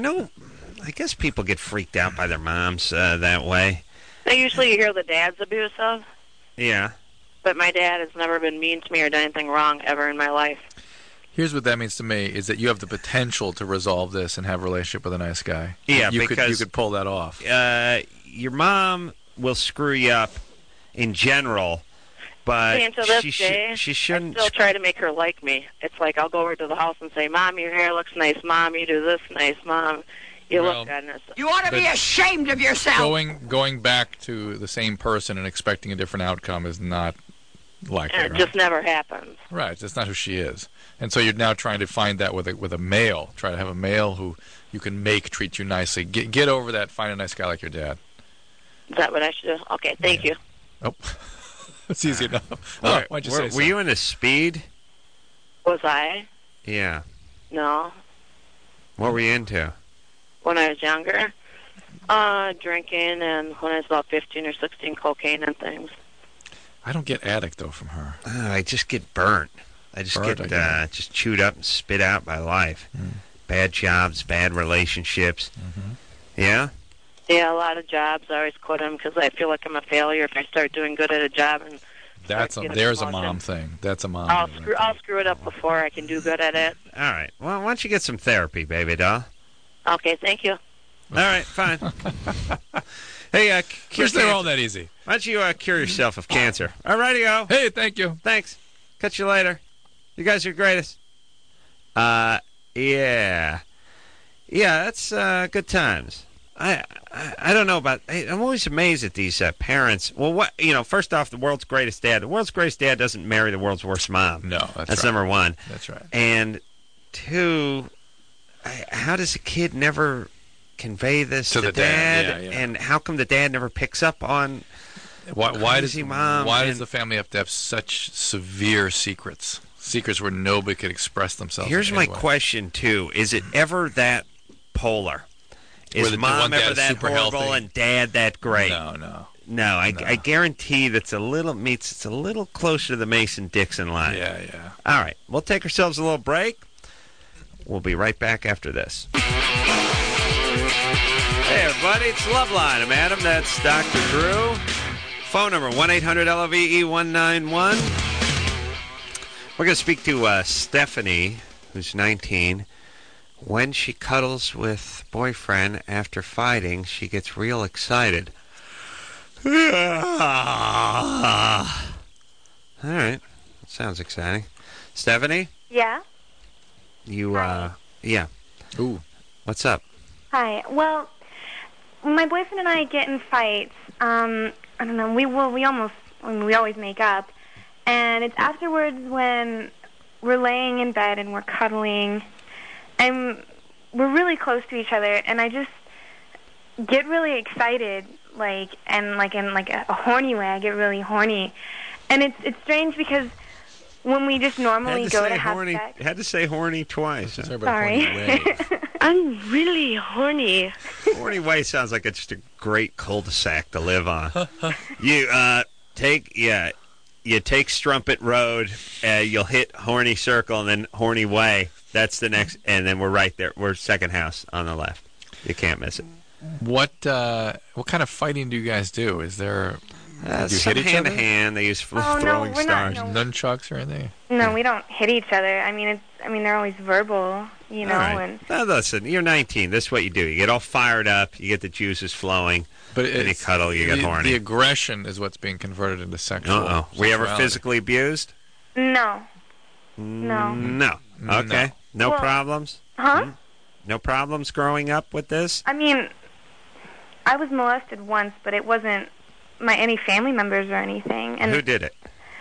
I guess people get freaked out by their moms that way. Now, usually you hear the dad's abusive. Yeah. But my dad has never been mean to me or done anything wrong ever in my life. Here's what that means to me, is that you have the potential to resolve this and have a relationship with a nice guy. Yeah, because you could pull that off. Your mom will screw you up in general, but until this day, she shouldn't. I still try to make her like me. It's like I'll go over to the house and say, Mom, your hair looks nice. Mom, you do this nice. Mom, you look good. You ought to be ashamed of yourself. Going back to the same person and expecting a different outcome is not likely. It just never happens. Right, that's not who she is. And so you're now trying to find that with a male. Try to have a male who you can make treat you nicely. Get over that. Find a nice guy like your dad. Is that what I should do? Okay, thank you. Oh, it's easy enough. Why'd you say so? Were you into speed? Was I? Yeah. No. What were you into? When I was younger, drinking, and when I was about 15 or 16, cocaine and things. I don't get addict, though, from her. I just get burnt. I just get just chewed up and spit out by life. Bad jobs, bad relationships. Yeah? Yeah, a lot of jobs. I always quit them because I feel like I'm a failure if I start doing good at a job and There's a mom thing. That's a mom. I'll screw it up before I can do good at it. All right. Well, why don't you get some therapy, baby doll? Okay, thank you. All right, fine. Hey, Wish they were all that easy. Why don't you cure yourself of cancer? All righty-o. Hey, thank you. Thanks. Catch you later. You guys are greatest. Yeah, that's good times. I don't know about. I'm always amazed at these parents. Well, first off, the world's greatest dad. The world's greatest dad doesn't marry the world's worst mom. No, that's right. Number one. That's right. And two, how does a kid never convey this to the dad? Yeah. And how come the dad never picks up on? Why does mom? Why does the family have to have such severe secrets? Secrets where nobody could express themselves. Here's my question too: is it ever that polar? Is mom ever that horrible healthy and dad that great? No. I guarantee it's a little closer to the Mason-Dixon line. Yeah. All right, we'll take ourselves a little break. We'll be right back after this. Hey, everybody, it's Loveline. I'm Adam. That's Dr. Drew. Phone number 1-800-LOVE-191. We're going to speak to Stephanie, who's 19. When she cuddles with boyfriend after fighting, she gets real excited. All right. That sounds exciting. Stephanie? Yeah? You, Hi. Yeah. Ooh. What's up? Hi. Well, my boyfriend and I get in fights. I don't know. We always make up. And it's afterwards when we're laying in bed and we're cuddling. And we're really close to each other, and I just get really excited, in a horny way. I get really horny, and it's strange because when we just normally go to have sex, had to say horny twice. Huh? Sorry. I'm really horny. Horny way sounds like it's just a great cul-de-sac to live on. You take Strumpet Road, you'll hit Horny Circle, and then Horny Way. That's the next, and then we're right there. We're second house on the left. You can't miss it. What kind of fighting do you guys do? Is there? Do you hit each other? Hand to hand. They use throwing stars, nunchucks, or anything. No, we don't hit each other. I mean, they're always verbal, you know. Right. And now, listen, you're 19. This is what you do. You get all fired up. You get the juices flowing. But then you cuddle. You get horny. The aggression is what's being converted into sexual. Were you ever physically abused? No. Okay. No problems? Huh? Mm-hmm. No problems growing up with this? I mean, I was molested once, but it wasn't any family members or anything. And who did it?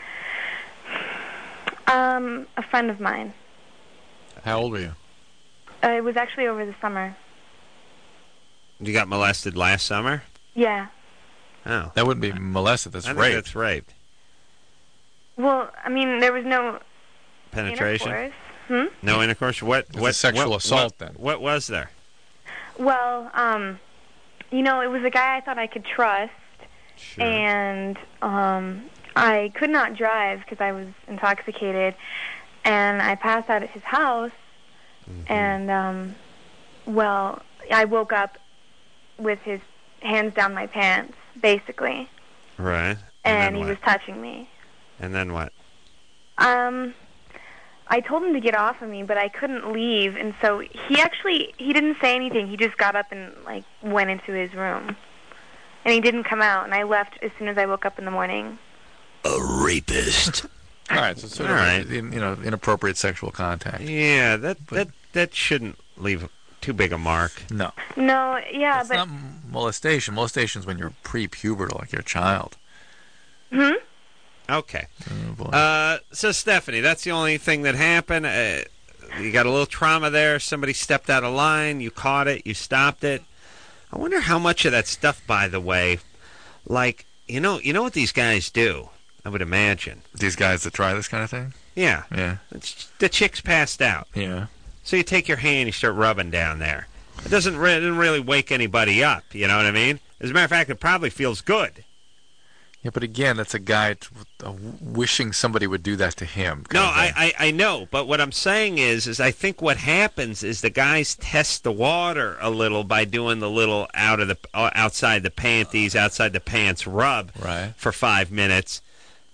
A friend of mine. How old were you? It was actually over the summer. You got molested last summer? Yeah. Oh. That wouldn't be molested. That's I rape. think that's raped. Well, I mean, there was no penetration. Intercourse. No intercourse. What sexual assault then? What was there? Well, it was a guy I thought I could trust, sure. And I could not drive because I was intoxicated, and I passed out at his house, and I woke up with his hands down my pants, basically. Right. And he was touching me. And then what? I told him to get off of me, but I couldn't leave, and so he didn't say anything. He just got up and went into his room, and he didn't come out. And I left as soon as I woke up in the morning. A rapist. All right, so sort of inappropriate sexual contact. Yeah, that shouldn't leave too big a mark. No. No, yeah, it's not molestation. Molestation is when you're pre-pubertal, like you're a child. Okay. So, Stephanie, that's the only thing that happened. You got a little trauma there. Somebody stepped out of line. You caught it. You stopped it. I wonder how much of that stuff, by the way, you know what these guys do, I would imagine. These guys that try this kind of thing? Yeah. Yeah. The chick's passed out. Yeah. So you take your hand, you start rubbing down there. It doesn't really wake anybody up, you know what I mean? As a matter of fact, it probably feels good. Yeah, but again, that's a guy wishing somebody would do that to him. No, I know, but what I'm saying is I think what happens is the guys test the water a little by doing the little outside the panties, outside the pants rub right. for 5 minutes.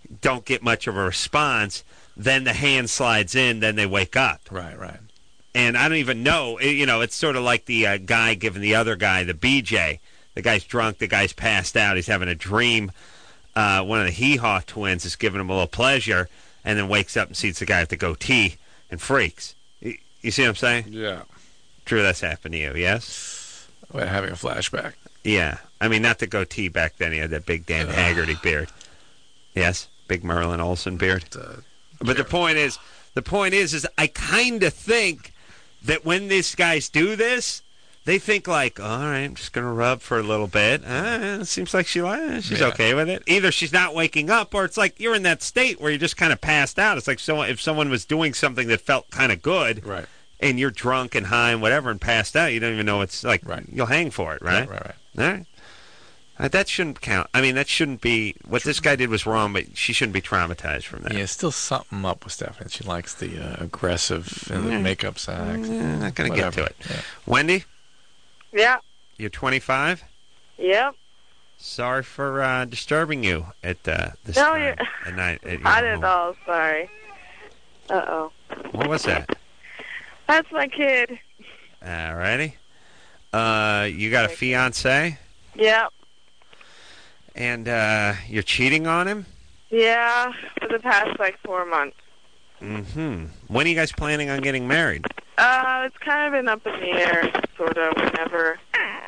don't get much of a response. Then the hand slides in, then they wake up. Right, right. And I don't even know. It's sort of like the guy giving the other guy the BJ. The guy's drunk. The guy's passed out. He's having a dream. One of the Hee-Haw twins is giving him a little pleasure, and then wakes up and sees the guy with the goatee and freaks. You see what I'm saying? Yeah. Drew, that's happened to you, yes? Well, having a flashback. Yeah. I mean, not the goatee back then. He had that big Dan Haggerty beard. Yes? Big Merlin Olsen beard. But the point is I kind of think that when these guys do this, they think like, all right, I'm just going to rub for a little bit. It seems like she's okay with it. Either she's not waking up, or it's like you're in that state where you're just kind of passed out. It's like if someone was doing something that felt kind of good, right, and you're drunk and high and whatever and passed out, you don't even know it's like, right. You'll hang for it, right? Right. All right. That shouldn't count. I mean, that shouldn't be... What this guy did was wrong, but she shouldn't be traumatized from that. Yeah, still something up with Stephanie. She likes the aggressive and the makeup sex. Not going to get to it. Yeah. Wendy? Yeah. You're 25? Yep. Sorry for disturbing you at this No, time at night. At your I didn't home. know. Sorry. Uh-oh. What was that? That's my kid. Alrighty. You got a fiancé? Yep. And you're cheating on him? Yeah, for the past, 4 months. Mm-hmm. When are you guys planning on getting married? It's kind of been up in the air, sort of, whenever.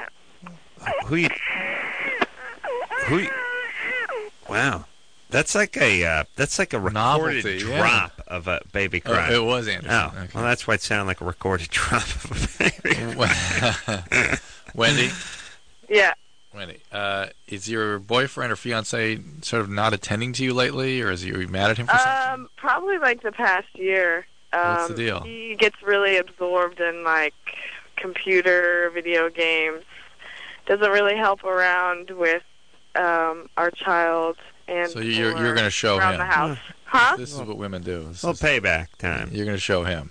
Wow. That's like a recorded Novelty, drop of a baby crying. It was Anderson. Oh, Okay. well, that's why it sounded like a recorded drop of a baby. Wendy? Yeah. Wendy, is your boyfriend or fiance sort of not attending to you lately, or are you mad at him for something? Probably the past year. What's the deal? He gets really absorbed in computer, video games. Doesn't really help around with our child and So you're going to show around him. the house. Huh? This is what women do. Well, payback time. You're going to show him.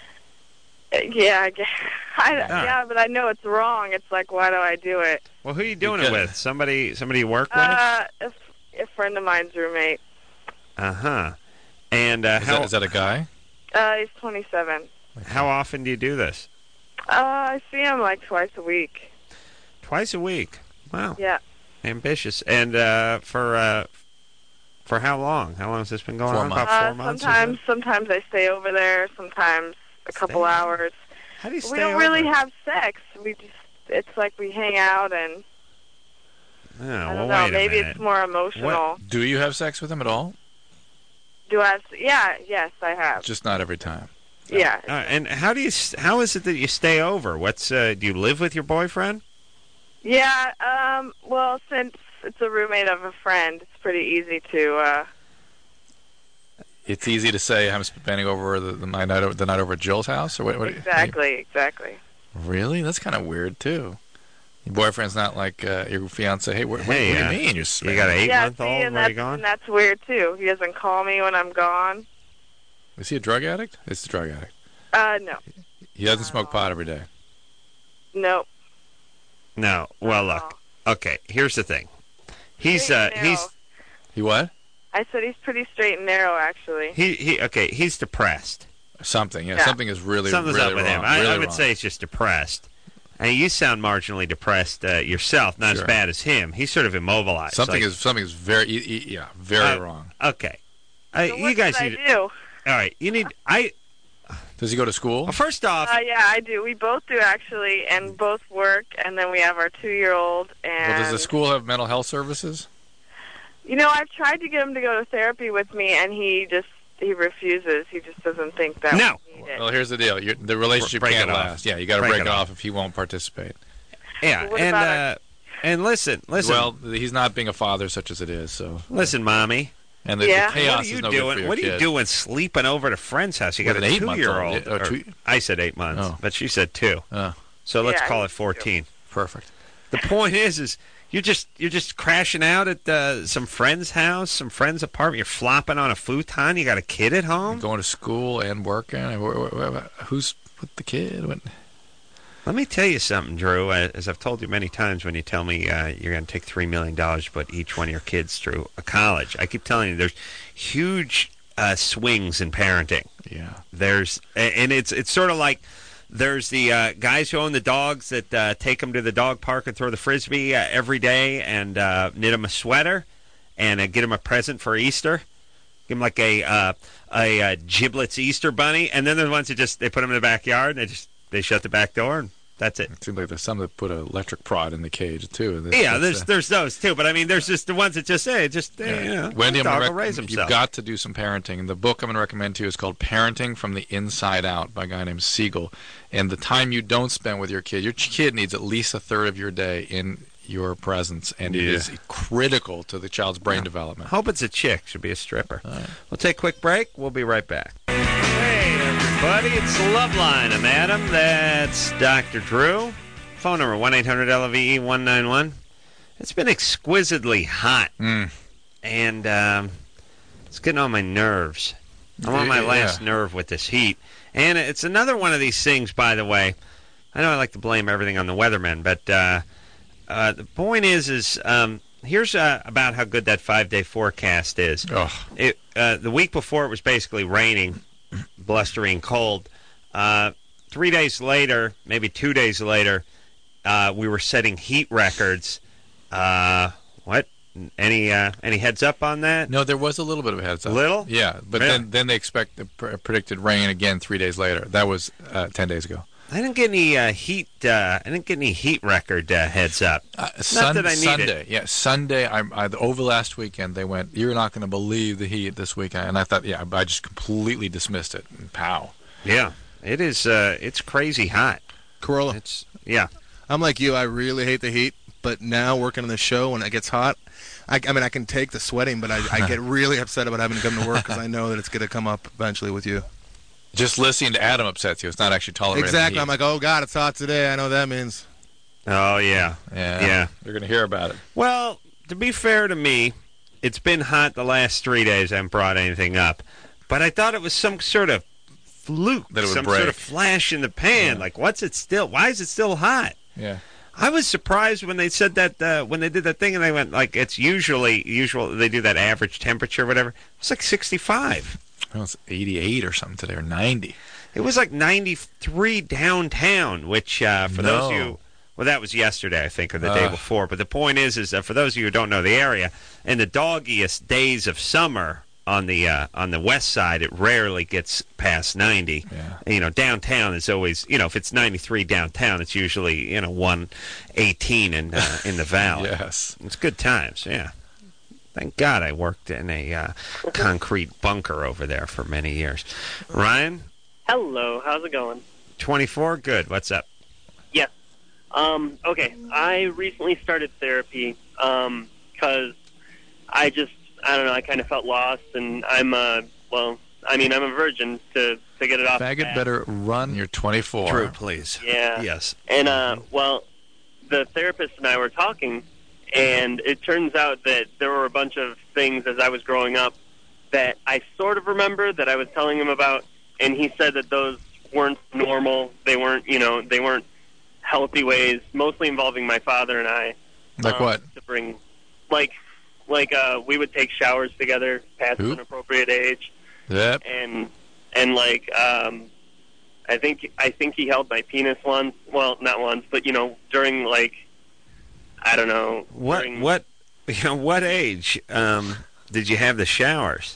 Yeah, I guess. Yeah, but I know it's wrong. It's like, why do I do it? Well, who are you doing it with? Somebody you work with? A friend of mine's roommate. Uh-huh. And is that a guy? He's 27. How often do you do this? I see him twice a week. Twice a week? Wow. Yeah. Ambitious. And for how long? How long has this been going on? 4 months. About 4 months? Sometimes I stay over there. Sometimes a couple hours. How do you stay We don't over? really have sex. It's like we hang out and Oh, I well, don't know. wait a Maybe minute. it's more emotional. Do you have sex with him at all? Do I have? Yeah. Yes, I have. Just not every time. Yeah. And how is it that you stay over? Do you live with your boyfriend? Yeah. Well, since it's a roommate of a friend, it's pretty easy to. It's easy to say I'm spending over the night over at Jill's house, or what? Exactly. Really? That's kind of weird too. Your boyfriend's not like your fiance. Hey, what do you mean? You got an 8-month-old? Where are you going? And that's weird too. He doesn't call me when I'm gone. Is he a drug addict? It's a drug addict. No. He doesn't smoke pot every day. Nope. No. Well, look. Okay. Here's the thing. He's He what? I said he's pretty straight and narrow, actually. He's depressed. Something. Yeah. Something is Something's really up with him. wrong. I would say he's just depressed. And you sound marginally depressed yourself, not as bad as him. He's sort of immobilized. Something is very very wrong. Okay. So you guys what need. should I do? All right. You need. Does he go to school? Well, first off. Yeah, I do. We both do actually, and both work. And then we have our 2-year-old. And Well, does the school have mental health services? I've tried to get him to go to therapy with me, and he refuses. He just doesn't think that. No. We need it. Well, here's the deal. The relationship Break can't it off. last. Yeah, you got to break it off if he won't participate. Yeah, What about and listen. Well, he's not being a father such as it is. So listen, mommy. And the Yeah. chaos What are you is no doing? good for your What are you kid. doing sleeping over at a friend's house? You got With a an 8-month-old. 2-year-old. I said 8 months, Oh. but she said 2. Oh, So let's Yeah, call I it 14. perfect. The point is you're just crashing out at some friend's house, some friend's apartment. You're flopping on a futon. You got a kid at home. Going to school and working. Who's with the kid? Let me tell you something, Drew. As I've told you many times when you tell me you're going to take $3 million to put each one of your kids through a college, I keep telling you there's huge swings in parenting. Yeah. And it's sort of like there's the guys who own the dogs that take them to the dog park and throw the Frisbee every day and knit them a sweater and get them a present for Easter. Give them like a Giblets Easter bunny. And then there's ones that they put them in the backyard and they shut the back door and that's it. It seems like there's some that put an electric prod in the cage too. There's those too, but I mean, there's just the ones that Wendy, the dog will raise himself. You've got to do some parenting. The book I'm going to recommend to you is called Parenting from the Inside Out by a guy named Siegel. And the time you don't spend with your kid needs at least a third of your day in your presence, and it is critical to the child's brain development. Hope it's a chick. Should be a stripper. Right. We'll take a quick break. We'll be right back. Hey, everybody. It's the Love Line. I'm Adam. That's Dr. Drew. Phone number 1-800-LOVE-191. It's been exquisitely hot, and it's getting on my nerves. I'm on my last nerve with this heat. And it's another one of these things, by the way. I know I like to blame everything on the weathermen, but the point is here's about how good that 5-day forecast is. The week before, it was basically raining, blustery and cold. 3 days later, maybe 2 days later, we were setting heat records. What? Any heads up on that? No, there was a little bit of a heads up. Little? Yeah, but then they expect the predicted rain again 3 days later. That was 10 days ago. I didn't get any heat. I didn't get any heat record heads up. Not that I need Sunday, it. Sunday. Over last weekend, they went, "You're not going to believe the heat this weekend," and I thought, I just completely dismissed it. And pow. Yeah, it is. It's crazy hot. Corolla. I'm like you. I really hate the heat, but now working on the show when it gets hot, I mean, I can take the sweating, but I get really upset about having to come to work because I know that it's going to come up eventually with you. Just listening to Adam upsets you. It's not actually tolerating Exactly. heat. I'm like, oh, God, it's hot today. I know what that means. Oh, yeah. They're going to hear about it. Well, to be fair to me, it's been hot the last 3 days. I haven't brought anything up. But I thought it was some sort of fluke, that it would some break. sort of flash in the pan. Like, why is it still hot? Yeah. I was surprised when they said that, when they did that thing, and they went, like, it's usual, they do that average temperature or whatever. It's like 65. Well, it's 88 or something today, or 90. It was like 93 downtown, which for those of you, well, that was yesterday, I think, or the day before. But the point is that for those of you who don't know the area, in the doggiest days of summer on the west side, it rarely gets past 90. Yeah. Downtown is always, if it's 93 downtown, it's usually 118 in the valley. Yes, it's good times. Yeah. Thank God I worked in a concrete bunker over there for many years. Ryan? Hello, how's it going? 24, good. What's up? Yes. Okay, I recently started therapy because I don't know, I kind of felt lost, and I'm a virgin to get it off. Faggot better run. You're 24. Drew, please. Yeah. Yes. And, the therapist and I were talking, and it turns out that there were a bunch of things as I was growing up that I sort of remember that I was telling him about, and he said that those weren't normal. They weren't, they weren't healthy ways, mostly involving my father and I. Like what? To bring, like we would take showers together past an appropriate age. Yep. And like, I think he held my penis once. Well, not once, but during like, I don't know. What age did you have the showers?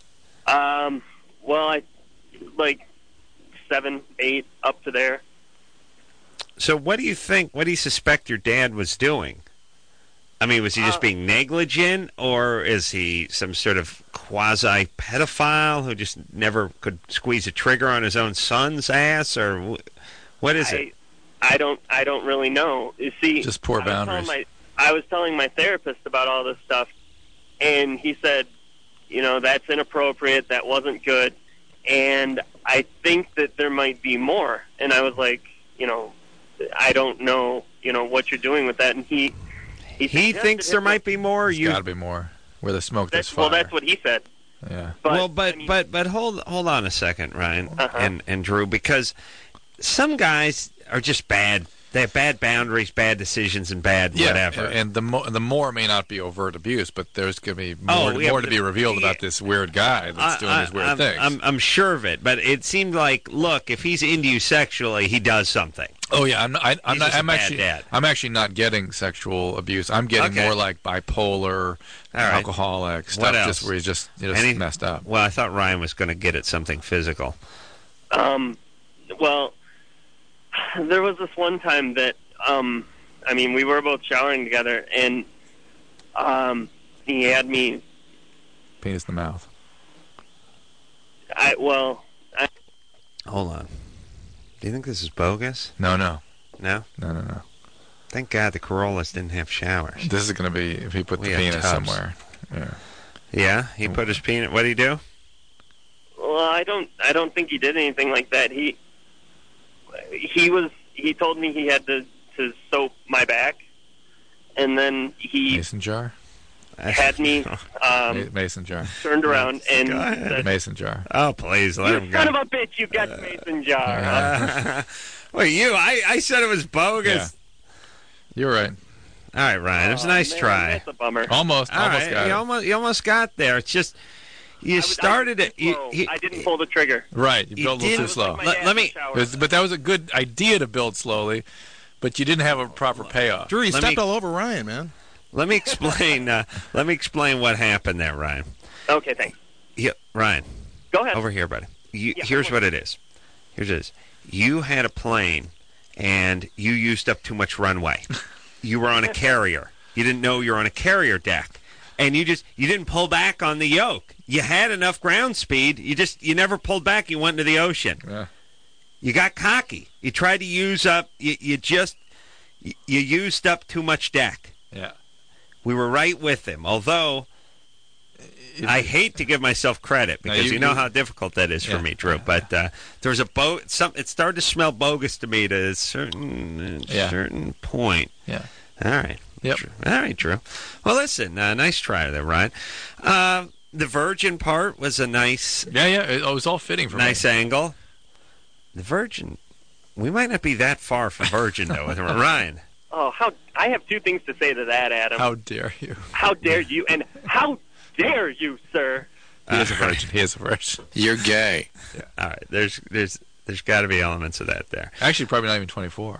Well, I like 7, 8, up to there. So what do you think? What do you suspect your dad was doing? I mean, was he just being negligent, or is he some sort of quasi-pedophile who just never could squeeze a trigger on his own son's ass, or what is it? I don't really know. You see, just poor boundaries. I was telling my therapist about all this stuff, and he said, that's inappropriate, that wasn't good, and I think that there might be more. And I was like, I don't know, what you're doing with that. And he thinks there might be more. There's got to be more. Where the smoke, there's fire. Well, that's what he said. Yeah. But hold on a second, Ryan and Drew, because some guys are just bad. They have bad boundaries, bad decisions, and bad whatever. And the more may not be overt abuse, but there's going to be more to be revealed about this weird guy that's doing these weird things. I'm sure of it, but it seemed like, look, if he's into you sexually, he does something. Oh yeah, I'm actually not getting sexual abuse. I'm getting more like bipolar, alcoholic stuff, just where he's just messed up. Well, I thought Ryan was going to get at something physical. Well, there was this one time that, we were both showering together, and he had me... Penis in the mouth. Hold on. Do you think this is bogus? No. No? No. Thank God the Corollas didn't have showers. This is going to be if he put the penis somewhere. Yeah. Yeah, he put his penis... What did he do? Well, I don't think he did anything like that. He told me he had to soap my back, and then he mason jar had me mason jar turned around and said, mason jar. Oh, please let him go. You son of a bitch! You got mason jar. Wait, I said it was bogus. Yeah. You're right. All right, Ryan. It was a nice try. That's a bummer. Almost got it. You almost got there. It's just you started it. I didn't pull the trigger. Right, you built a little too slow. Let me. But that was a good idea to build slowly, but you didn't have a proper payoff. Drew, you stepped all over Ryan, man. Let me explain. Let me explain what happened there, Ryan. Okay, thanks. Yeah, Ryan. Go ahead. Over here, buddy. Here's what it is. Here's what it is. You had a plane, and you used up too much runway. You were on a carrier. You didn't know you were on a carrier deck, and you didn't pull back on the yoke. You had enough ground speed. You never pulled back. You went into the ocean. Yeah. You got cocky. You tried to use up. You used up too much deck. Yeah. We were right with him. Although I hate to give myself credit because you know how difficult that is for me, Drew. But there was a it started to smell bogus to me at a certain point. Yeah. All right. Yep. All right, Drew. Well, listen. Nice try there, Ryan. The virgin part was a nice... Yeah, it was all fitting for me. Nice angle. The virgin... We might not be that far from virgin, though, with Ryan. Oh, I have two things to say to that, Adam. How dare you? How dare you? And how dare you, sir? He is a virgin. He is a virgin. You're gay. Yeah. All right. There's got to be elements of that there. Actually, probably not even 24.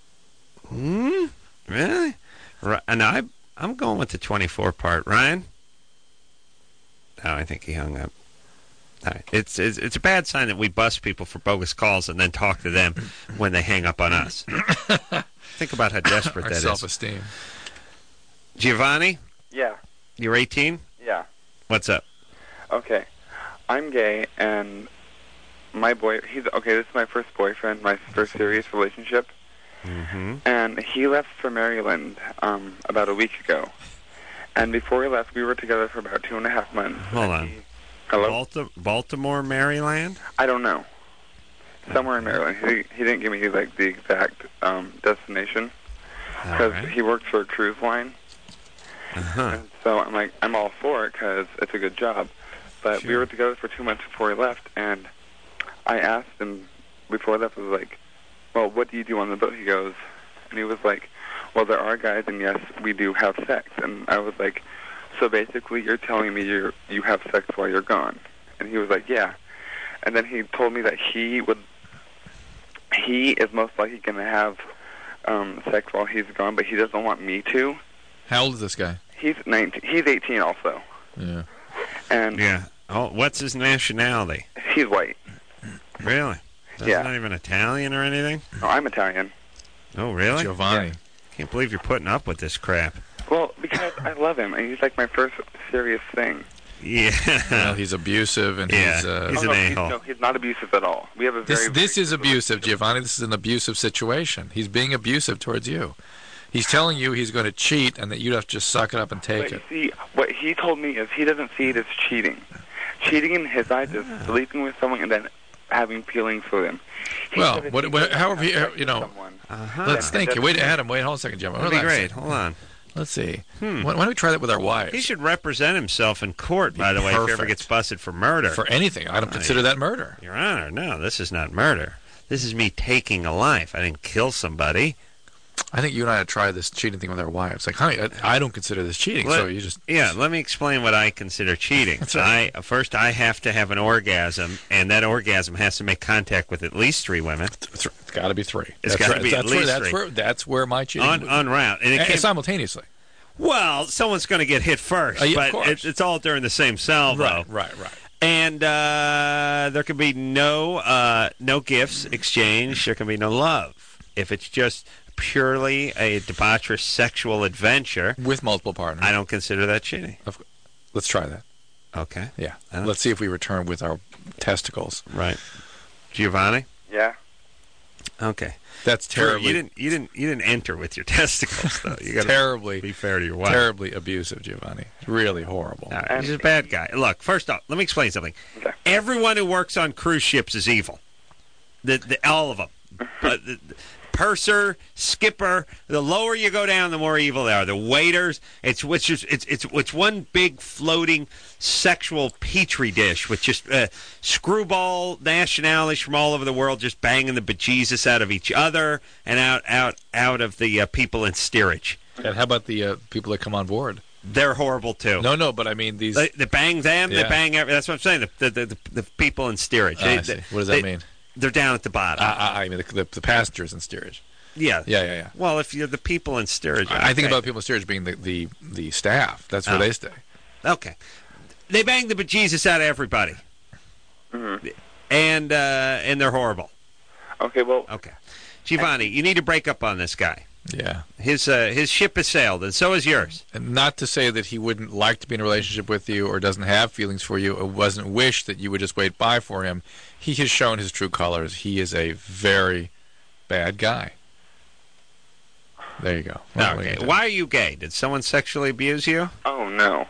Really? And I'm going with the 24 part. Ryan? Oh, I think he hung up. All right. It's a bad sign that we bust people for bogus calls and then talk to them when they hang up on us. Think about how desperate that is. Self-esteem. Giovanni? Yeah. You're 18? Yeah. What's up? Okay. I'm gay, and my this is my first boyfriend, my first serious relationship. Mm-hmm. And he left for Maryland about a week ago. And before he left, we were together for about 2.5 months. Hold on. Hello? Baltimore, Maryland? I don't know. Somewhere in Maryland. He didn't give me the exact destination because he works for a cruise line. Uh-huh. And so I'm all for it because it's a good job. But we were together for 2 months before he left, and I asked him before he left, I was like, well, what do you do on the boat? He goes, and he was like, well, there are guys, and yes, we do have sex. And I was like, so basically you're telling me you have sex while you're gone? And he was like, yeah. And then he told me that he is most likely going to have sex while he's gone, but he doesn't want me to. How old is this guy? He's 19. He's 18 also. Yeah. And Oh, what's his nationality? He's white. Really? He's not even Italian or anything? No, I'm Italian. Oh, really? Giovanni. Yeah. Can't believe you're putting up with this crap. Well, because I love him, and he's like my first serious thing. Yeah. Well, he's abusive, and he's an a-hole. No, he's not abusive at all. We have a This is abusive, Giovanni. This is an abusive situation. He's being abusive towards you. He's telling you he's going to cheat, and that you have to just suck it up and take it. See, what he told me is he doesn't see it as cheating. Cheating in his eyes is sleeping with someone and then having feelings for them. Well, however, let's think. Wait, Adam, hold on a second, Jim. That'd be great. Hold on. Let's see. Why don't we try that with our wives? He should represent himself in court, by the way, if he ever gets busted for murder. For anything. I don't consider that murder. Your Honor, no, this is not murder. This is me taking a life. I didn't kill somebody. I think you and I had tried this cheating thing with our wives. Like, honey, I don't consider this cheating, so you just... Yeah, let me explain what I consider cheating. That's right. First, I have to have an orgasm, and that orgasm has to make contact with at least 3 women. It's got to be 3. It's got to be at least 3. That's where my cheating... En route. And simultaneously. Well, someone's going to get hit first, but it's all during the same salvo. Right. And there can be no gifts exchanged. There can be no love. If it's just purely a debaucherous sexual adventure with multiple partners, I don't consider that cheating. Let's try that. Okay. Yeah. Let's see if we return with our testicles. Right. Giovanni? Yeah. Okay. That's terribly. You didn't enter with your testicles though. You got to terribly be fair to your wife. Terribly abusive, Giovanni. Really horrible. He's a bad guy. Look, first off, let me explain something. Okay. Everyone who works on cruise ships is evil. All of them. The purser, skipper, the lower you go down, the more evil they are. The waiters, it's one big floating sexual petri dish with just screwball nationalities from all over the world just banging the bejesus out of each other and out of the people in steerage. And how about the people that come on board? They're horrible too. No, but I mean these. They bang them. Yeah. They bang. That's what I'm saying. The people in steerage. What does that mean? They're down at the bottom. I mean the passengers in steerage. Yeah. Well, if you're the people in steerage, I think about people in steerage being the staff. That's where they stay. Okay, they bang the bejesus out of everybody, and they're horrible. Okay, well. Okay, Giovanni, you need to break up on this guy. Yeah, his ship has sailed, and so is yours. And not to say that he wouldn't like to be in a relationship with you or doesn't have feelings for you or wasn't wish that you would just wait by for him. He has shown his true colors. He is a very bad guy. There you go. Okay. Why are you gay? Did someone sexually abuse you? Oh, no.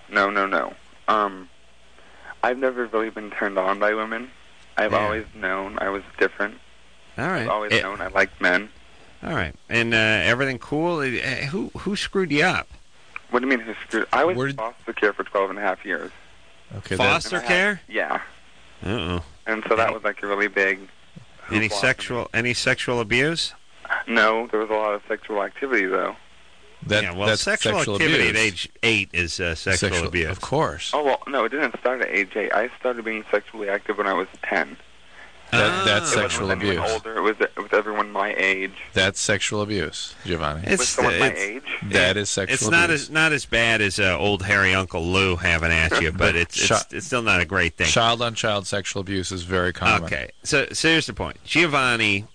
I've never really been turned on by women. I've always known I was different. All right. I've always known I liked men. All right. And everything cool? Who screwed you up? What do you mean who screwed? I was in foster care for 12 and a half years. Okay. Foster care? Yeah. Uh-oh. And so that was like a really big... Any sexual abuse? No, there was a lot of sexual activity, though. That's sexual activity at age 8 is sexual abuse. Of course. Oh, well, no, it didn't start at age 8. I started being sexually active when I was 10. That's sexual abuse. Older. It was with everyone my age. That's sexual abuse, Giovanni. With someone my age? That is sexual abuse. It's not as bad as old hairy Uncle Lou having at you, but it's still not a great thing. Child-on-child sexual abuse is very common. Okay, so here's the point. Giovanni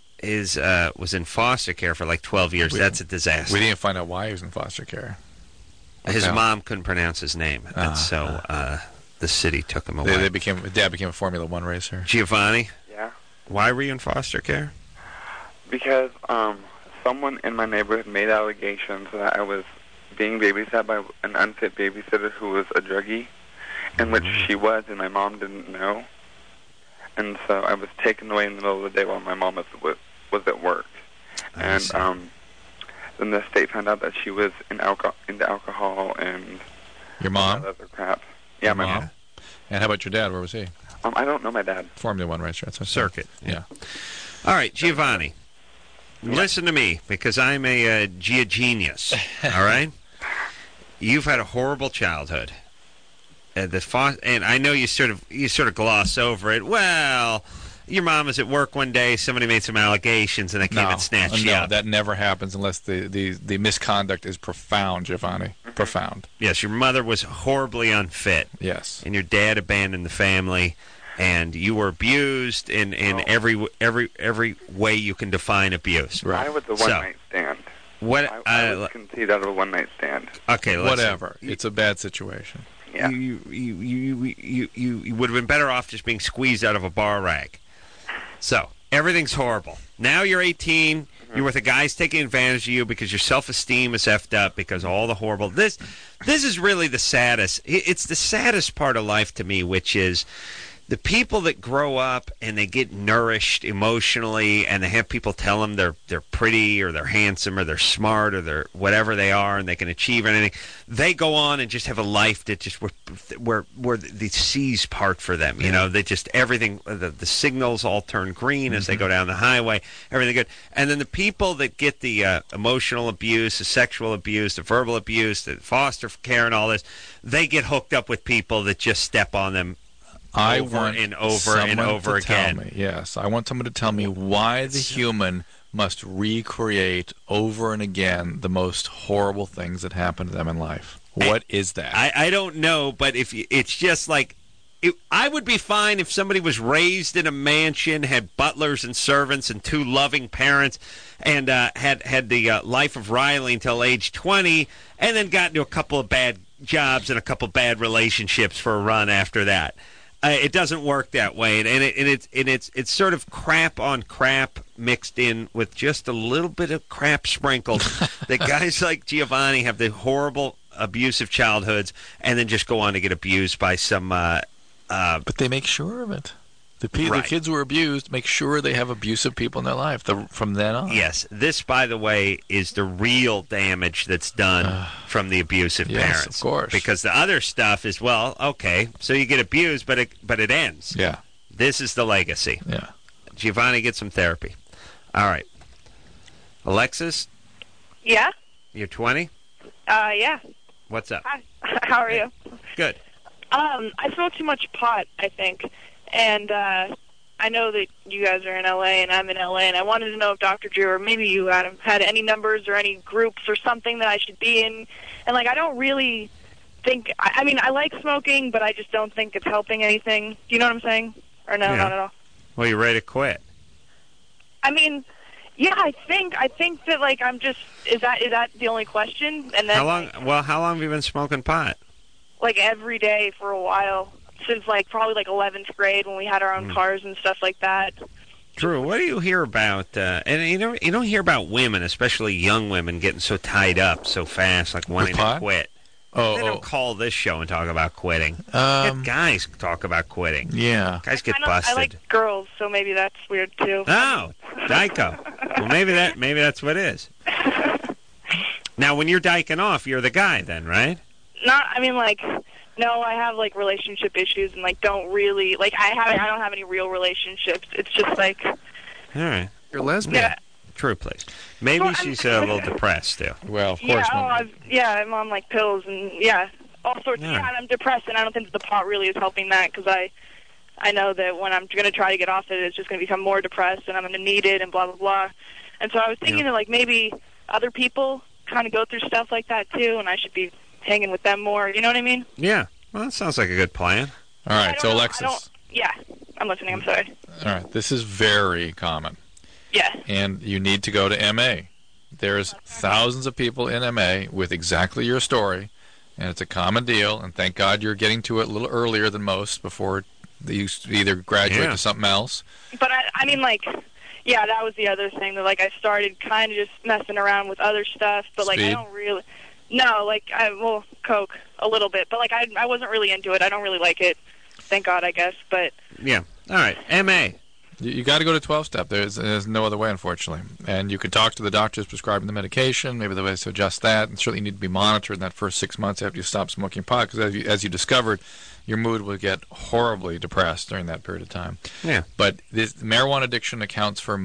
was in foster care for like 12 years. That's a disaster. We didn't find out why he was in foster care. His mom couldn't pronounce his name, and so the city took him away. Dad became a Formula One racer. Giovanni? Yeah? Why were you in foster care? Because someone in my neighborhood made allegations that I was being babysat by an unfit babysitter who was a druggie, in which she was, and my mom didn't know. And so I was taken away in the middle of the day while my mom was at work. And then the state found out that she was into alcohol and your mom? Other crap. Yeah, my mom. And how about your dad? Where was he? I don't know my dad. Formula One racer. That's Circuit. Yeah. All right, Giovanni. Listen to me, because I'm a genius. All right? You've had a horrible childhood. And I know you sort of gloss over it. Well, your mom was at work one day. Somebody made some allegations, and they came and snatched you up. That never happens unless the misconduct is profound, Giovanni. Profound. Yes, your mother was horribly unfit. Yes, and your dad abandoned the family, and you were abused in every way you can define abuse. Right. I was a one-night stand. I was conceived out of a one-night stand. Okay, whatever. It's a bad situation. Yeah. You would have been better off just being squeezed out of a bar rag. So, everything's horrible. Now you're 18, you're with a guy's taking advantage of you because your self-esteem is effed up because of all the horrible... This is really the saddest... It's the saddest part of life to me, which is the people that grow up and they get nourished emotionally, and they have people tell them they're pretty or they're handsome or they're smart or they're whatever they are and they can achieve anything, they go on and just have a life that just where the seas part for them. You know, they just everything, the signals all turn green as they go down the highway, everything good. And then the people that get the emotional abuse, the sexual abuse, the verbal abuse, the foster care and all this, they get hooked up with people that just step on them over and over and over again. Yes, I want someone to tell me why the human must recreate over and again the most horrible things that happen to them in life. What is that? I don't know, but if it's just like, I would be fine if somebody was raised in a mansion, had butlers and servants and 2 loving parents, and had the life of Riley until age 20, and then got into a couple of bad jobs and a couple of bad relationships for a run after that. It doesn't work that way, and it's sort of crap on crap mixed in with just a little bit of crap sprinkled. That guys like Giovanni have the horrible, abusive childhoods, and then just go on to get abused by some. But they make sure of it. The kids who are abused make sure they have abusive people in their life from then on. Yes. This, by the way, is the real damage that's done from the abusive parents. Yes, of course. Because the other stuff is, well, okay, so you get abused, but it ends. Yeah. This is the legacy. Yeah. Giovanni, get some therapy. All right. Alexis? Yeah? You're 20? Yeah. What's up? Hi. How are you? Good. I smoke too much pot, I think. And I know that you guys are in L.A. and I'm in L.A. and I wanted to know if Dr. Drew or maybe you, Adam, had any numbers or any groups or something that I should be in. And, like, I don't really think – I mean, I like smoking, but I just don't think it's helping anything. Do you know what I'm saying? Or no, not at all? Well, you're ready to quit. I mean, yeah, I think that, like, I'm just – is that the only question? And then how long have you been smoking pot? Like, every day for a while. Since, like, probably, like, 11th grade when we had our own cars and stuff like that. Drew, what do you hear about, and you don't hear about women, especially young women, getting so tied up so fast, like wanting to quit. They don't call this show and talk about quitting. Guys talk about quitting. Yeah. Guys get busted. I like girls, so maybe that's weird, too. Oh, Dyko. Well, maybe that's what it is. Now, when you're dyking off, you're the guy then, right? No, I have, like, relationship issues and, like, don't really, like, I don't have any real relationships. It's just, like... All right. You're lesbian. Yeah. True, please. Maybe she's a little depressed, still. Well, of course not. I'm on, like, pills and, all sorts. Yeah, and I'm depressed, and I don't think that the pot really is helping that because I know that when I'm going to try to get off it, it's just going to become more depressed, and I'm going to need it and blah, blah, blah. And so I was thinking that, like, maybe other people kind of go through stuff like that, too, and I should be hanging with them more, you know what I mean? Yeah. Well, that sounds like a good plan. All right, so Alexis. Yeah, I'm listening, I'm sorry. All right, this is very common. Yeah. And you need to go to MA. There's thousands of people in MA with exactly your story, and it's a common deal, and thank God you're getting to it a little earlier than most before you either graduate to something else. But I mean, like... Yeah, that was the other thing, that, like, I started kind of just messing around with other stuff, but, like, I don't really... No, like, Coke, a little bit. But, like, I wasn't really into it. I don't really like it. Thank God, I guess. But yeah. All right. MA. You got to go to 12-step. There's no other way, unfortunately. And you can talk to the doctors prescribing the medication. Maybe the way to adjust that. And certainly you need to be monitored in that first 6 months after you stop smoking pot. Because as you discovered, your mood will get horribly depressed during that period of time. Yeah. But marijuana addiction accounts for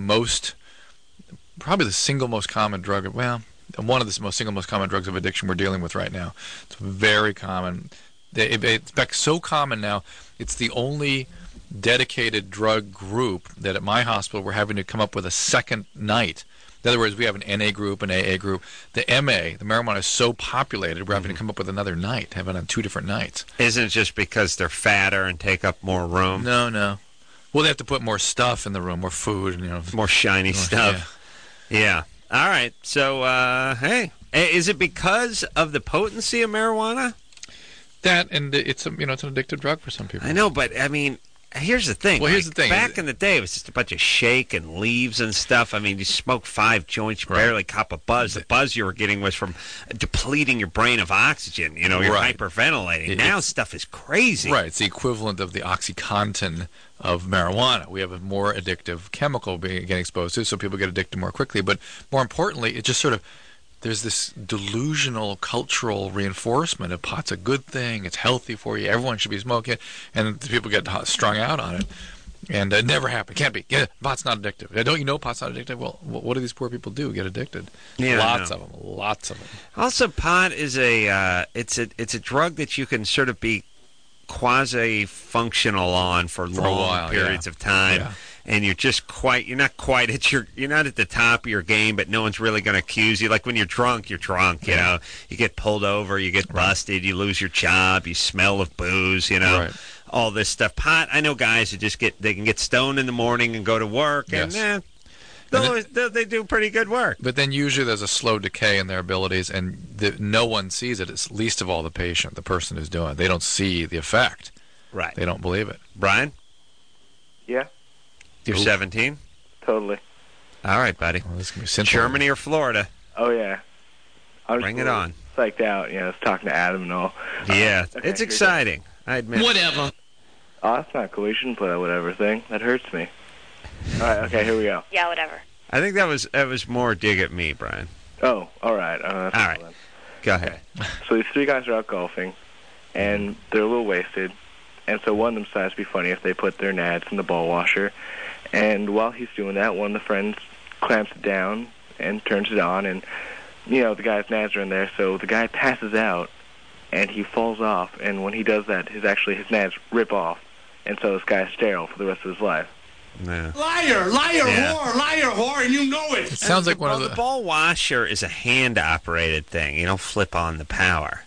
probably the single most common drug. Well, one of the single most common drugs of addiction we're dealing with right now. It's very common. It's so common now, it's the only dedicated drug group that at my hospital we're having to come up with a second night. In other words, we have an NA group, an AA group. The MA, the marijuana, is so populated, we're having to come up with another night, have it on 2 different nights. Isn't it just because they're fatter and take up more room? No. Well, they have to put more stuff in the room, more food, more shiny stuff. Yeah. All right. So, hey, is it because of the potency of marijuana? That, and it's an addictive drug for some people. I know, but I mean, Here's the thing. Well, here's the thing. Back in the day, it was just a bunch of shake and leaves and stuff. I mean, you smoke 5 joints, you barely cop a buzz. The buzz you were getting was from depleting your brain of oxygen. You know, you're hyperventilating. Now stuff is crazy. Right. It's the equivalent of the OxyContin of marijuana. We have a more addictive chemical getting exposed to, so people get addicted more quickly. But more importantly, it just sort of, there's this delusional cultural reinforcement of pot's a good thing, it's healthy for you, everyone should be smoking it, and people get strung out on it. And it never happened. Can't be. Yeah, pot's not addictive. Don't you know pot's not addictive? Well, what do these poor people do? Get addicted. Yeah, lots of them. Lots of them. Also, pot is it's a drug that you can sort of be quasi-functional on for long periods of time. Yeah. And you're not quite at you're not at the top of your game, but no one's really going to accuse you. Like when you're drunk, you know, you get pulled over, you get busted, you lose your job, you smell of booze, you know, all this stuff. Pot, I know guys who they can get stoned in the morning and go to work, and they do pretty good work. But then usually there's a slow decay in their abilities, and no one sees it. It's least of all the patient, the person who's doing it. They don't see the effect. Right. They don't believe it. Brian? Yeah. You're 17? Totally. All right, buddy. Well, this can be Germany or Florida? Oh, yeah. Bring it on. Psyched out, I was talking to Adam and all. Yeah, it's exciting. I admit. Whatever. Oh, that's not cool. You shouldn't play that whatever thing. That hurts me. All right, okay, here we go. Yeah, whatever. I think that was more dig at me, Brian. Oh, all right. All right. Go ahead. So these 3 guys are out golfing, and they're a little wasted. And so one of them decides to be funny if they put their nads in the ball washer. And while he's doing that, one of the friends clamps it down and turns it on. And, the guy's nads are in there. So the guy passes out, and he falls off. And when he does that, his nads rip off. And so this guy's sterile for the rest of his life. No. Liar, whore, and you know it. It sounds like one of the... The ball washer is a hand-operated thing. You don't flip on the power.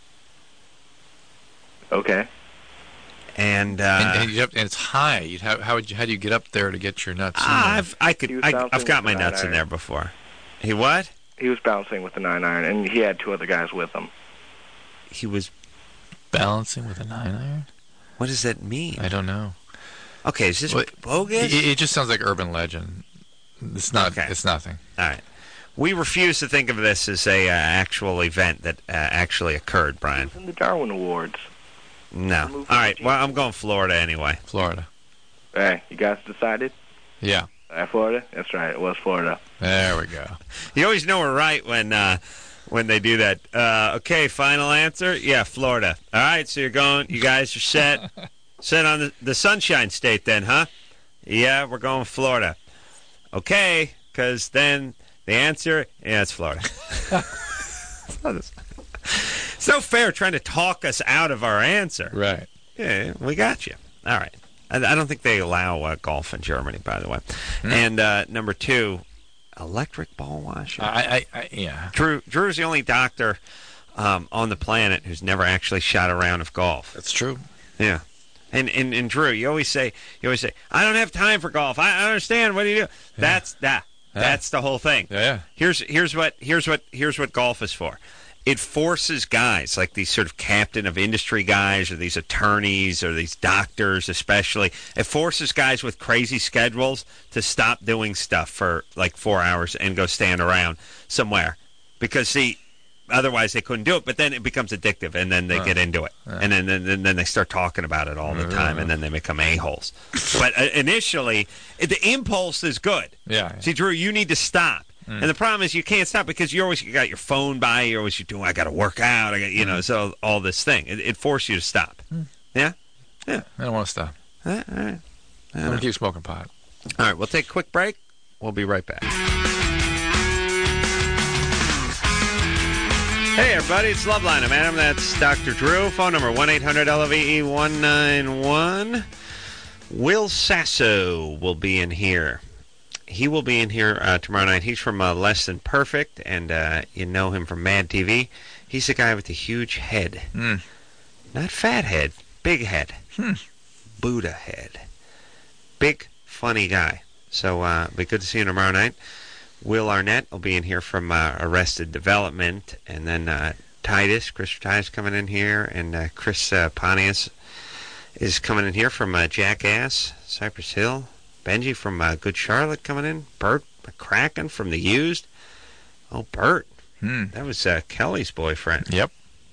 Okay. And it's high. How do you get up there to get your nuts? I've got my nuts in there before. He what? He was bouncing with the 9-iron, and he had 2 other guys with him. He was balancing with a 9-iron? What does that mean? I don't know. Okay, is this bogus? It just sounds like urban legend. It's not. Okay. It's nothing. All right. We refuse to think of this as a actual event that actually occurred, Brian. It was in the Darwin Awards. No. All right. Well, I'm going Florida anyway. Florida. Hey, you guys decided? Yeah. Florida? That's right. It was Florida. There we go. You always know we're right when they do that. Okay, final answer? Yeah, Florida. All right, so you guys are set. Set on the Sunshine State then, huh? Yeah, we're going Florida. Okay, because then the answer, it's Florida. It's no fair trying to talk us out of our answer. Right. Yeah, we got you. All right. I don't think they allow golf in Germany, by the way. And number 2, electric ball washer. Yeah. Drew's the only doctor on the planet who's never actually shot a round of golf. That's true. Yeah. And Drew, you always say, I don't have time for golf. I understand. What do you do? Yeah. That's the whole thing. Yeah. Here's what golf is for. It forces guys like these sort of captain of industry guys or these attorneys or these doctors especially. It forces guys with crazy schedules to stop doing stuff for like 4 hours and go stand around somewhere. Because, otherwise they couldn't do it, but then it becomes addictive, and then they get into it. And then they start talking about it all the time, and then they become a-holes. But initially, the impulse is good. Yeah. See, Drew, you need to stop. And the problem is you can't stop because you got your phone by, you're doing, I got to work out, so all this thing. It forces you to stop. Yeah? Yeah. I don't want to stop. All right. I'm going to keep smoking pot. All right, we'll take a quick break. We'll be right back. Hey, everybody, it's Loveline. I'm Adam. That's Dr. Drew. Phone number 1-800-LOVE-191. Will Sasso will be in here. He will be in here tomorrow night. He's from Less Than Perfect, and you know him from Mad TV. He's the guy with the huge head. Not fat head, big head. Buddha head. Big, funny guy. So it'll be good to see you tomorrow night. Will Arnett will be in here from Arrested Development, and then Christopher Titus coming in here, and Chris Pontius. is coming in here from Jackass, Cypress Hill. Benji from Good Charlotte coming in. Bert McCracken from The Used. Oh, Bert. That was Kelly's boyfriend. Yep.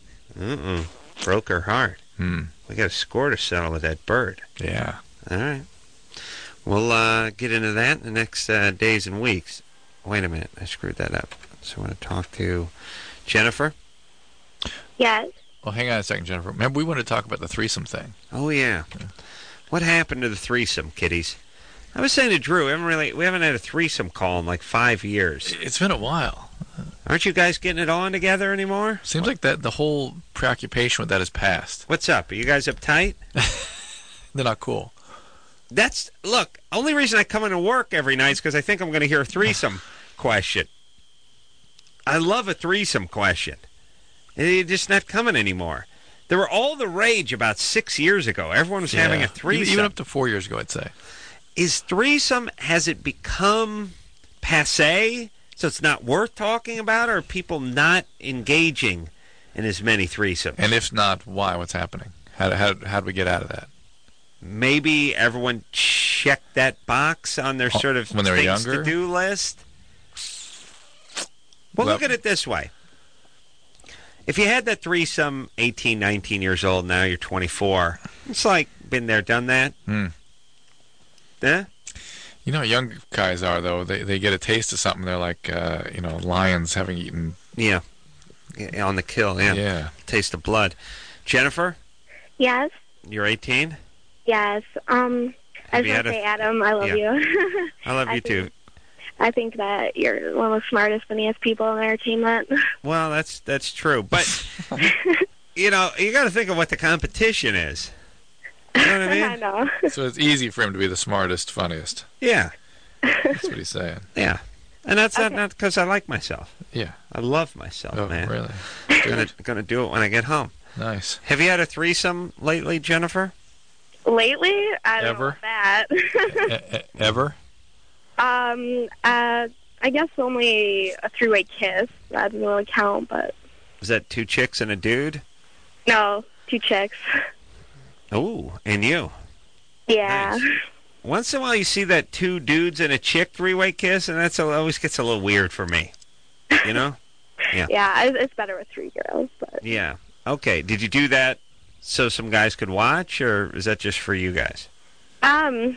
Broke her heart. We got a score to settle with that Bert. Yeah. All right. We'll get into that in the next days and weeks. Wait a minute. I screwed that up. So I want to talk to Jennifer. Yes. Well, hang on a second, Jennifer. Remember, we wanted to talk about the threesome thing. Oh, yeah. What happened to the threesome, kiddies? I was saying to Drew, we haven't had a threesome call in like 5 years. It's been a while. Aren't you guys getting it on together anymore? Seems like that the whole preoccupation with that has passed. What's up? Are you guys uptight? They're not cool. Look, only reason I come into work every night is because I think I'm going to hear a threesome question. I love a threesome question. It's just not coming anymore. There were all the rage about 6 years ago. Everyone was having a threesome. Even up to 4 years ago, I'd say. Is threesome, has it become passé, so it's not worth talking about, or are people not engaging in as many threesomes? And if not, why? What's happening? How do we get out of that? Maybe everyone checked that box on their sort of when they were younger? to-do list. Well, look at it this way. If you had that threesome 18, 19 years old, now you're 24, it's like been there, done that. Yeah? You know how young guys are, though. They get a taste of something. They're like, lions having eaten. Yeah. On the kill, yeah. Yeah. Taste of blood. Jennifer? Yes. You're 18? Yes. I was going to say, Adam, I love you. I love you, too. I think that you're one of the smartest, funniest people in entertainment. Well, that's true. But, you got to think of what the competition is. You know what I mean? I know. So it's easy for him to be the smartest, funniest. Yeah. That's what he's saying. Yeah. And that's not because I like myself. Yeah. I love myself, man. Really? Gonna do it when I get home. Nice. Have you had a threesome lately, Jennifer? Lately? I don't know about that. Ever? I guess only a three-way kiss. That doesn't really count, but... Is that 2 chicks and a dude? No, 2 chicks. Oh, and you. Yeah. Nice. Once in a while you see that 2 dudes and a chick three-way kiss, and that always gets a little weird for me. You know? Yeah. Yeah, it's better with 3 girls, but... Yeah. Okay, did you do that so some guys could watch, or is that just for you guys? I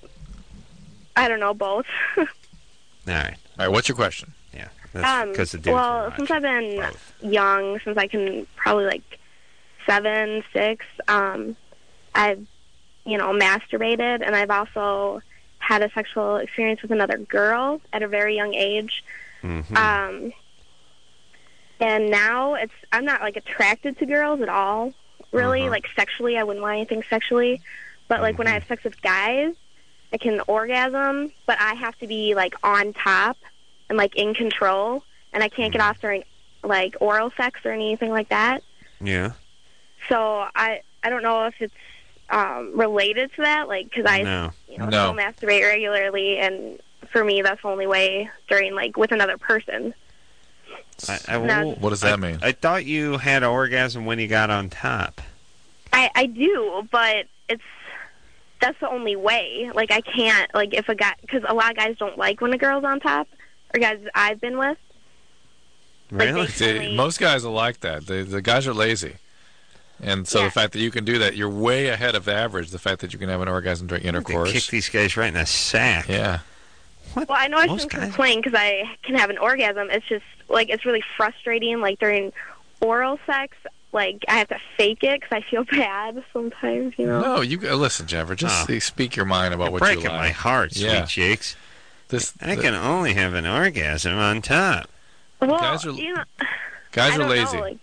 don't know, both. All right. All right, what's your question? Yeah. Because the dudes well, since I've been young, since I can probably, like, 7, 6, I've, masturbated, and I've also had a sexual experience with another girl at a very young age. Mm-hmm. And now I'm not, like, attracted to girls at all, really. Like, sexually, I wouldn't want anything sexually. But, like, when I have sex with guys, I can orgasm, but I have to be, like, on top and, like, in control. And I can't get off during, like, oral sex or anything like that. Yeah. So I don't know if it's related to that, like, because I still masturbate regularly, and for me, that's the only way during, like, with another person. What does that mean? I thought you had an orgasm when you got on top. I do, but that's the only way. Like, I can't, like, if a guy, because a lot of guys don't like when a girl's on top, or guys I've been with. Really? See, most guys are like that. The guys are lazy. And so the fact that you can do that, you're way ahead of average, the fact that you can have an orgasm during intercourse. Kick these guys right in the sack. Yeah. What? Well, I know I shouldn't complain because I can have an orgasm. It's just, like, it's really frustrating. Like, during oral sex, like, I have to fake it because I feel bad sometimes, No, listen, Jennifer, just speak your mind about what you like. You're breaking my heart, sweet cheeks. I can only have an orgasm on top. Well, guys are lazy.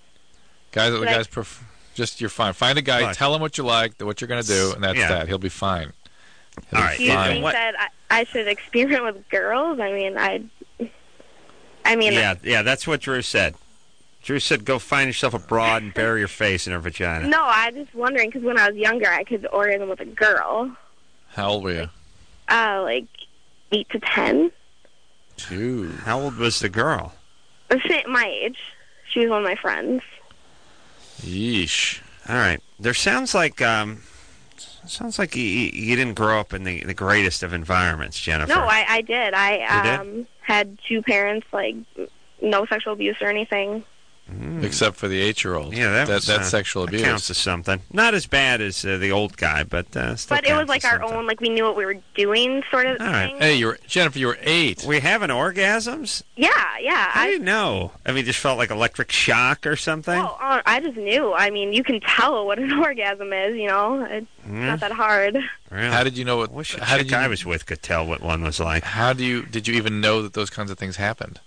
You're fine. Find a guy, tell him what you like, what you're going to do, and that's that. He'll be fine. All right. Do you think that I should experiment with girls? I mean, yeah, that's what Drew said. Drew said, go find yourself a broad and bury your face in her vagina. No, I was just wondering, because when I was younger, I could orgasm with a girl. How old were you? Like 8 to 10. Dude. How old was the girl? My age. She was one of my friends. Yeesh. All right. There sounds like Sounds like you didn't grow up in the greatest of environments, Jennifer. No, I did. I had two parents, like, no sexual abuse or anything. Except for the 8-year-old. Yeah, that's sexual abuse. That counts as something. Not as bad as the old guy, but still. But it was like our own, like we knew what we were doing, sort of thing. Hey, Jennifer, you were 8. Were you having orgasms? Yeah. How do you know? I mean, just felt like electric shock or something? Well, I just knew. I mean, you can tell what an orgasm is, you know. It's not that hard. Really? How did you know what? How did I was with could tell what one was like? Did you even know that those kinds of things happened?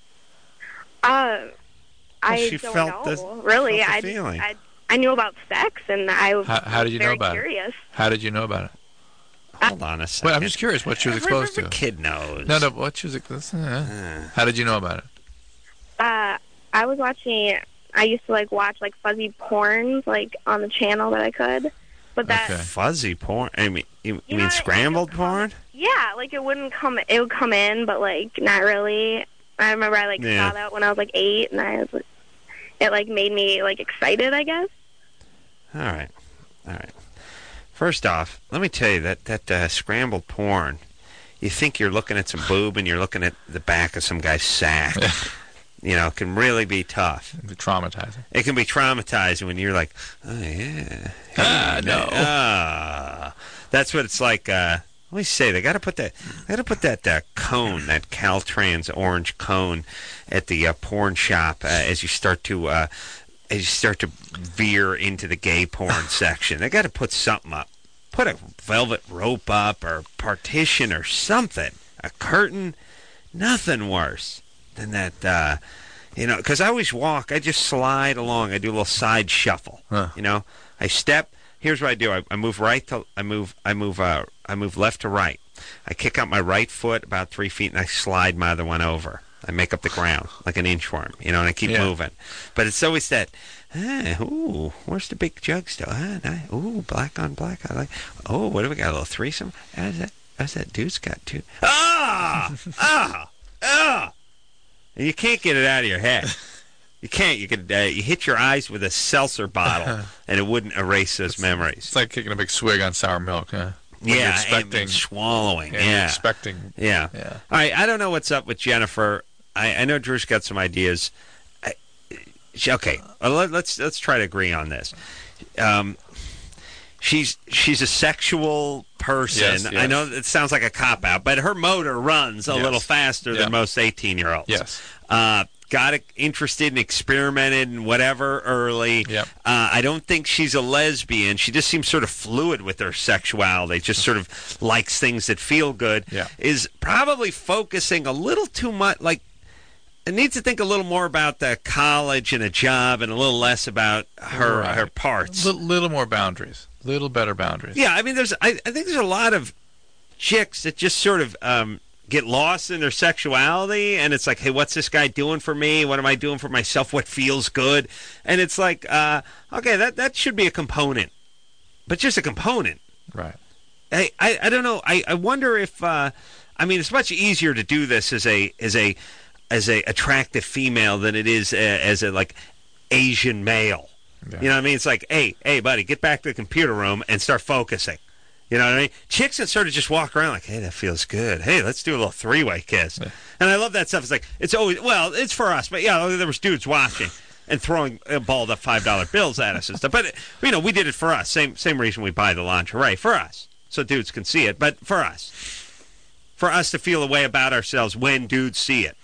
I don't know. Really, I knew about sex, and I was how did you know about curious. it? How did you know about it? Hold on a second. Well, I'm just curious what she was exposed to. Every kid knows. No, what she was exposed to. How did you know about it? I was watching. I used to watch fuzzy porns on the channel that I could, but that fuzzy porn. I mean, you mean scrambled porn? Yeah, it wouldn't come. It would come in, but not really. I remember I saw that when I was 8, and it made me excited, I guess. All right. First off, let me tell you that scrambled porn. You think you're looking at some boob, and you're looking at the back of some guy's sack. It can really be tough. It can be traumatizing. It can be traumatizing when you're like, oh yeah, no. That's what it's like. Let me say, they got to put that cone, that Caltrans orange cone, at the porn shop as you start to veer into the gay porn section. They got to put something up, put a velvet rope up or partition or something, a curtain. Nothing worse than that. Because I always walk, I just slide along. I do a little side shuffle. I step. Here's what I do. I move I move left to right. I kick out my right foot about 3 feet, and I slide my other one over. I make up the ground like an inchworm, and I keep moving. But it's always that, where's the big jug still? Ooh, black on black. I like. Oh, what do we got? A little threesome? How's that dude's got two? And you can't get it out of your head. You can't. You could. You hit your eyes with a seltzer bottle, and it wouldn't erase those memories. It's like kicking a big swig on sour milk, huh? Yeah, and swallowing. Yeah, expecting. Yeah. All right. I don't know what's up with Jennifer. I know Drew's got some ideas. Okay. Let's try to agree on this. She's a sexual person. Yes. I know it sounds like a cop out, but her motor runs a little faster than most 18-year-olds. Yes. Got interested and experimented and whatever early. Yep. I don't think she's a lesbian. She just seems sort of fluid with her sexuality. Just sort of likes things that feel good. Yeah. Is probably focusing a little too much. It needs to think a little more about the college and a job, and a little less about her parts. Little more boundaries. Little better boundaries. Yeah. I mean, I think there's a lot of chicks that just sort of get lost in their sexuality, and it's like, hey, what's this guy doing for me? What am I doing for myself? What feels good? And it's like, okay, that should be a component, but just a component. Right. I don't know. I wonder if it's much easier to do this as a attractive female than it is as a Asian male. Yeah. You know what I mean? It's like, hey, buddy, get back to the computer room and start focusing. You know what I mean? Chicks that sort of just walk around like, hey, that feels good. Hey, let's do a little three-way kiss. Yeah. And I love that stuff. It's like, it's always, it's for us. But, yeah, there was dudes watching and throwing balled up $5 bills at us and stuff. But, we did it for us. Same reason we buy the lingerie, for us. So dudes can see it, but for us. For us to feel a way about ourselves when dudes see it.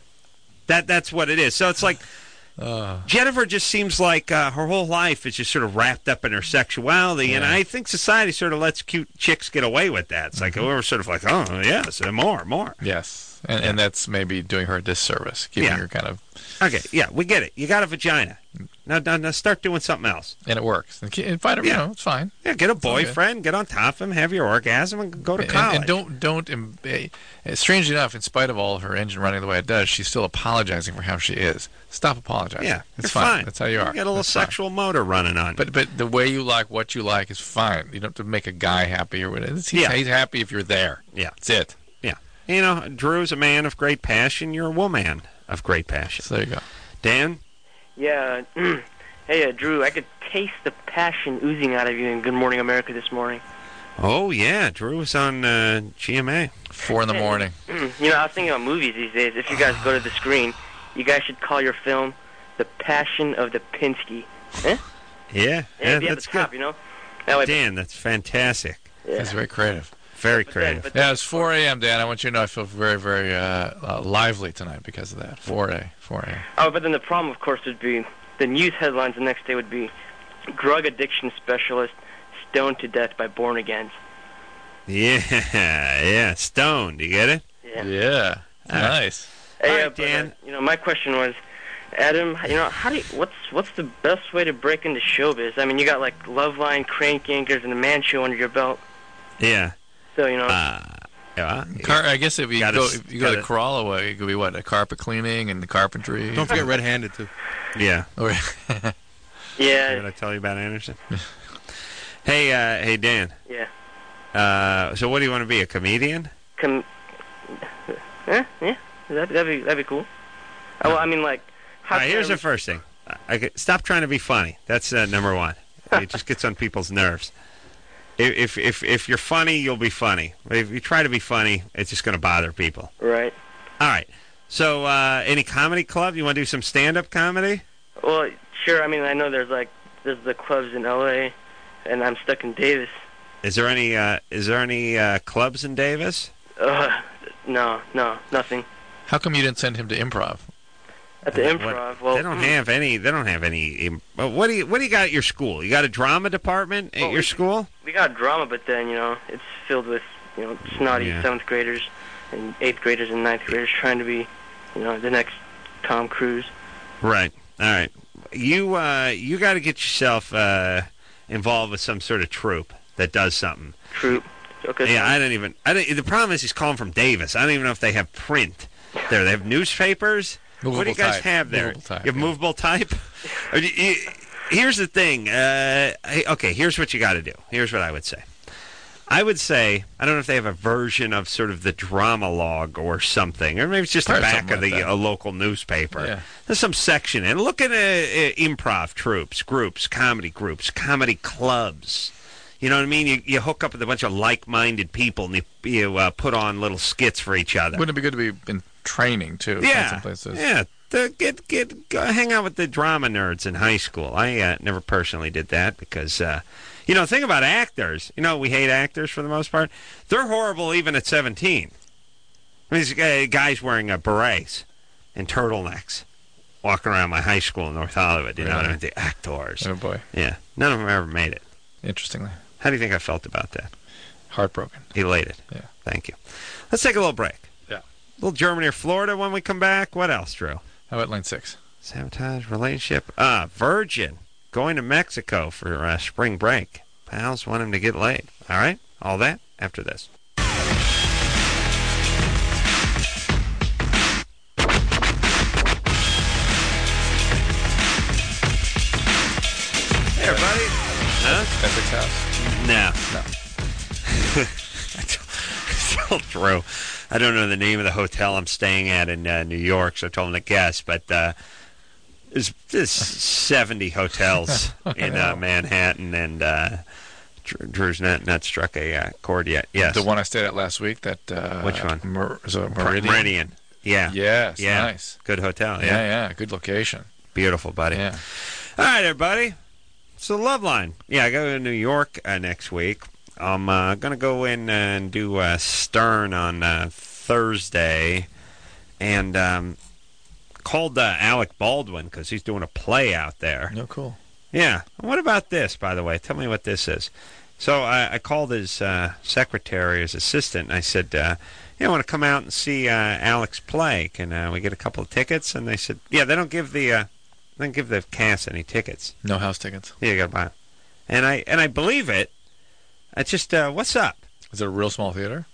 That's what it is. So it's like, Jennifer just seems like her whole life is just sort of wrapped up in her sexuality, and I think society sort of lets cute chicks get away with that. It's like we're sort of like, oh yes, more. Yes, and that's maybe doing her a disservice, keeping her kind of. Okay, yeah, we get it. You got a vagina. Now start doing something else. And it works. And find her, it's fine. Yeah, get a boyfriend, get on top of him, have your orgasm, and go to college. And don't. Strangely enough, in spite of all her engine running the way it does, she's still apologizing for how she is. Stop apologizing. Yeah, it's fine. That's how you are. You get a little sexual motor running on. But the way you like what you like is fine. You don't have to make a guy happy or whatever. He's happy if you're there. Yeah, that's it. Yeah, Drew's a man of great passion. You're a woman of great passion. So there you go. Dan? Yeah. Hey, Drew, I could taste the passion oozing out of you in Good Morning America this morning. Oh, yeah. Drew was on GMA. 4 in the morning. You know, I was thinking about movies these days. If you guys go to the screen, you guys should call your film The Passion of the Pinsky. Eh? Yeah, Be at that's the top, good. you know? That way, Dan, that's fantastic. Yeah. He's very creative. Very creative. Yeah, it's 4 a.m., Dan. I want you to know I feel very, very lively tonight because of that. 4 a.m. Oh, but then the problem, of course, would be the news headlines the next day would be drug addiction specialist stoned to death by born agains. Yeah, stoned. You get it? Yeah. Nice. Hey, All right, Dan. You know, my question was, Adam, you know, what's the best way to break into showbiz? I mean, you got like Loveline, Crank Yankers, and the Man Show under your belt. Yeah. So you know. I guess if you go the Corolla way, it could be what, a carpet cleaning and the carpentry. Don't forget red-handed too. Yeah. Yeah. Did I tell you about Anderson? Hey, Dan. Yeah. So what do you want to be? A comedian? Yeah. That'd be cool. Oh, well, I mean, like. All right, here's the first thing. Stop trying to be funny. That's number one. It just gets on people's nerves. If you're funny, you'll be funny. If you try to be funny, it's just going to bother people. Right. All right. So, any comedy club? You want to do some stand-up comedy? Well, sure. I mean, I know there's the clubs in L.A., and I'm stuck in Davis. Is there any clubs in Davis? No, nothing. How come you didn't send him to improv? At the improv, well, they don't have any. They don't have any. What do you got at your school? You got a drama department at your school? We got drama, but then it's filled with snotty 7th graders and 8th graders and 9th graders trying to be the next Tom Cruise. Right. All right. You got to get yourself involved with some sort of troupe that does something. Troupe. Okay. Yeah, the problem is he's calling from Davis. I don't even know if they have print there. They have newspapers. Movable what do you guys type. have there? Movable type, you have movable type? Here's the thing. Okay, here's what you got to do. Here's what I would say. I would say, I don't know if they have a version of sort of the drama log or something, or maybe it's just the back of the local newspaper. Yeah. There's some section. And look at improv troops, groups, comedy clubs. You know what I mean? You hook up with a bunch of like-minded people, and you put on little skits for each other. Wouldn't it be good to be in training, too? Yeah, some places? yeah. Go hang out with the drama nerds in high school. I never personally did that because, think about actors. We hate actors for the most part. They're horrible even at 17. I mean, these guys wearing berets and turtlenecks walking around my high school in North Hollywood. You know what I mean? The actors. Oh, boy. Yeah. None of them ever made it. Interestingly. How do you think I felt about that? Heartbroken. Elated. Yeah. Thank you. Let's take a little break. Yeah. A little Germany or Florida when we come back. What else, Drew? How about line 6? Sabotage relationship. Virgin going to Mexico for spring break. Pals want him to get laid. All right? All that after this. Hey, everybody. Huh? Essex House? No. I told Drew, I don't know the name of the hotel I'm staying at in New York, so I told him to guess, but there's 70 hotels in Manhattan, and Drew's not struck a chord yet. Yes. The one I stayed at last week, that... Which one? Was it Meridian? Meridian. Yeah. Yes, yeah. Nice. Good hotel, Yeah, good location. Beautiful, buddy. Yeah. All right, everybody. So Loveline. Yeah, I go to New York next week. I'm going to go in and do Stern on Thursday, and called Alec Baldwin because he's doing a play out there. No, cool. Yeah. What about this, by the way? Tell me what this is. So I called his secretary, his assistant, and I said, I want to come out and see Alec's play. Can we get a couple of tickets? And they said, yeah, they don't give the cast any tickets. No house tickets. Yeah, you got to buy them. And I believe it. I just, what's up? Is it a real small theater?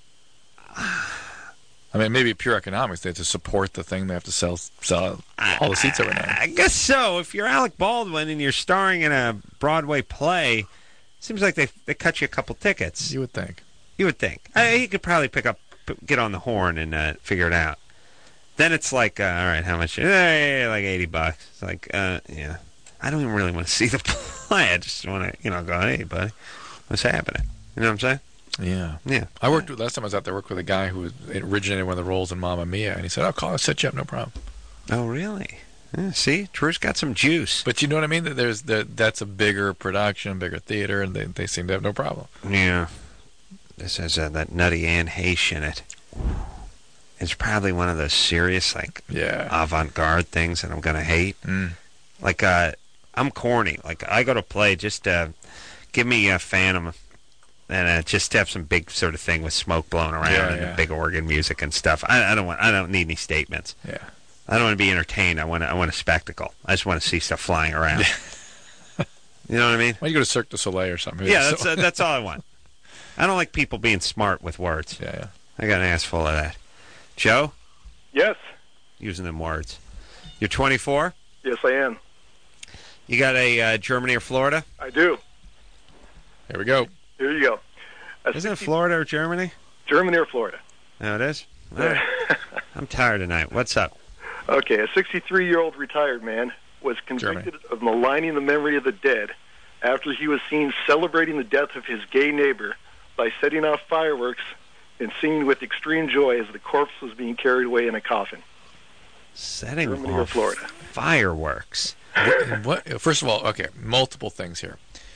I mean, maybe pure economics. They have to support the thing. They have to sell all the seats every night. I guess so. If you're Alec Baldwin and you're starring in a Broadway play, seems like they cut you a couple tickets. You would think. He could probably get on the horn and figure it out. Then it's like, all right, how much? Like $80. It's like, yeah. I don't even really want to see the play. I just want to, go, hey, buddy, what's happening? You know what I'm saying? Yeah. Yeah. Last time I was out there, I worked with a guy who originated one of the roles in Mamma Mia, and he said, I'll set you up, no problem. Oh, really? Yeah, see, Drew's got some juice. But you know what I mean? That's a bigger production, bigger theater, and they seem to have no problem. Yeah. This has that nutty Anne Heche in it. It's probably one of those serious, like, avant-garde things that I'm going to hate. Like, I'm corny. Like, I go to play, just give me a Phantom and just have some big sort of thing with smoke blowing around and big organ music and stuff. I don't need any statements. Yeah. I don't want to be entertained. I want a spectacle. I just want to see stuff flying around. You know what I mean? Why don't you go to Cirque du Soleil or something? Yeah, that's all I want. I don't like people being smart with words. Yeah. I got an ass full of that. Joe? Yes. Using them words. You're 24? Yes, I am. You got a Germany or Florida? I do. Here we go. Here you go. Isn't it Florida or Germany? Germany or Florida. Oh, it is? All right. I'm tired tonight. What's up? Okay, a 63-year-old retired man was convicted of maligning the memory of the dead after he was seen celebrating the death of his gay neighbor by setting off fireworks and singing with extreme joy as the corpse was being carried away in a coffin. Setting Germany or off Florida. fireworks. First of all, okay, multiple things here.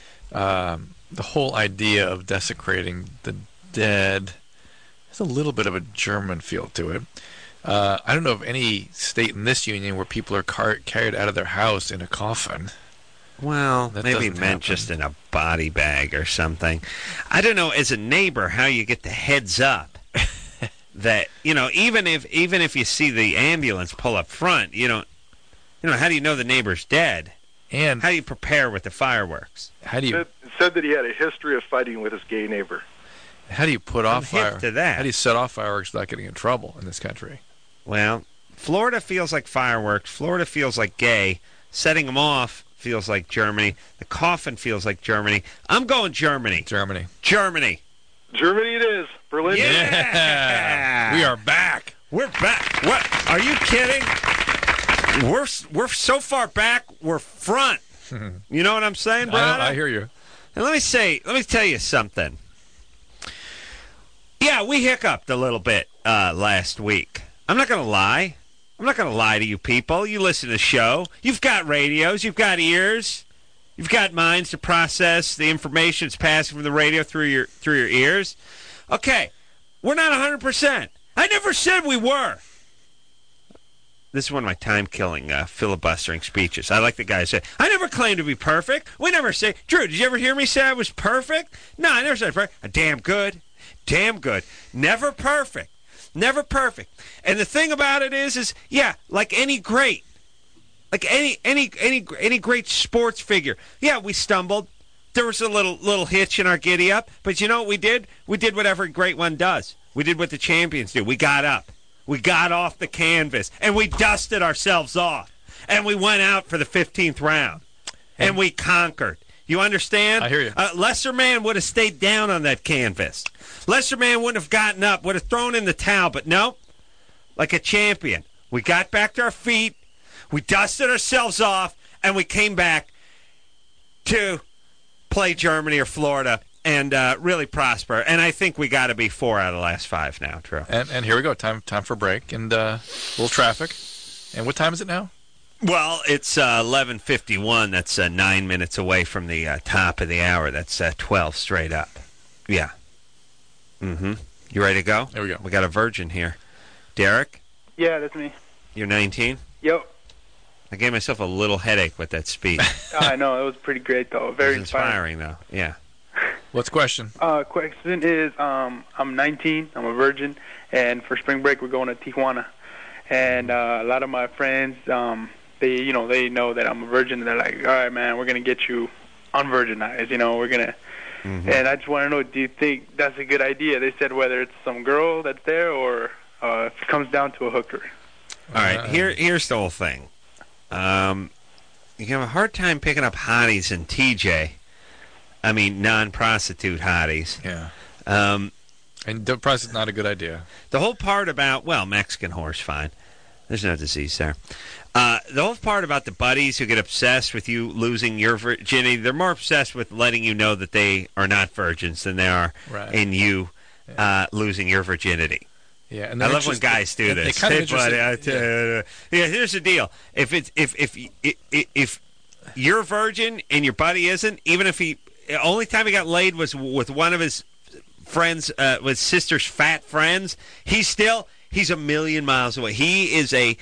The whole idea of desecrating the dead has a little bit of a German feel to it. I don't know of any state in this union where people are carried out of their house in a coffin. Well, That maybe doesn't meant happen. just in a body bag or something. I don't know, as a neighbor, how you get the heads up that, even if you see the ambulance pull up front, how do you know the neighbor's dead? And how do you prepare with the fireworks? How do you It said that he had a history of fighting with his gay neighbor. How do you put off hip fire? to that. How do you set off fireworks without getting in trouble in this country? Well, Florida feels like fireworks. Florida feels like gay. Setting them off feels like Germany. The coffin feels like Germany. I'm going Germany. Germany. Germany it is. Berlin. Yeah. We are back. We're back. What? Are you kidding? We're so far back, we're front. You know what I'm saying, brother? I hear you. And let me tell you something. Yeah, we hiccuped a little bit last week. I'm not going to lie. I'm not going to lie to you people. You listen to the show. You've got radios. You've got ears. You've got minds to process the information that's passing from the radio through your ears. Okay, we're not 100%. I never said we were. This is one of my time-killing filibustering speeches. I like the guy who said, I never claimed to be perfect. We never say, Drew, did you ever hear me say I was perfect? No, I never said perfect. Damn good. Damn good. Never perfect. Never perfect. And the thing about it is like any great, like any great sports figure. Yeah, we stumbled. There was a little hitch in our giddy up. But you know what we did? We did what every great one does. We did what the champions do. We got up. We got off the canvas, and we dusted ourselves off. And we went out for the 15th round. And we conquered. You understand? I hear you. Lesser man would have stayed down on that canvas. Lesser man wouldn't have gotten up, would have thrown in the towel. But no, like a champion, we got back to our feet, we dusted ourselves off, and we came back to play Germany or Florida and really prosper. And I think we got to be 4 out of the last 5 now, Drew. And here we go. Time for break and a little traffic. And what time is it now? Well, it's 11:51. That's 9 minutes away from the top of the hour. That's 12 straight up. Yeah. Mm-hmm. You ready to go? There we go. We got a virgin here. Derek, Yeah, that's me. you're 19? Yep. I gave myself a little headache with that speech. I know, it was pretty great, though. It Very was inspiring, though. Yeah. What's the question? Question is, I'm 19, I'm a virgin, and for spring break we're going to Tijuana. And a lot of my friends, they know that I'm a virgin, and they're like, all right, man, we're going to get you unvirginized, we're going to... Mm-hmm. And I just want to know, do you think that's a good idea? They said whether it's some girl that's there or if it comes down to a hooker. All right, here's the whole thing. You can have a hard time picking up hotties in TJ. I mean, non-prostitute hotties. Yeah. And the price is not a good idea. The whole part about, well, Mexican whore's fine. There's no disease there. The whole part about the buddies who get obsessed with you losing your virginity, they're more obsessed with letting you know that they are not virgins than they are in you losing your virginity. Yeah, and I love when guys do this. Hey, buddy, here's the deal: if you're a virgin and your buddy isn't, even if the only time he got laid was with one of his friends, with sister's fat friends, he's a million miles away. He's a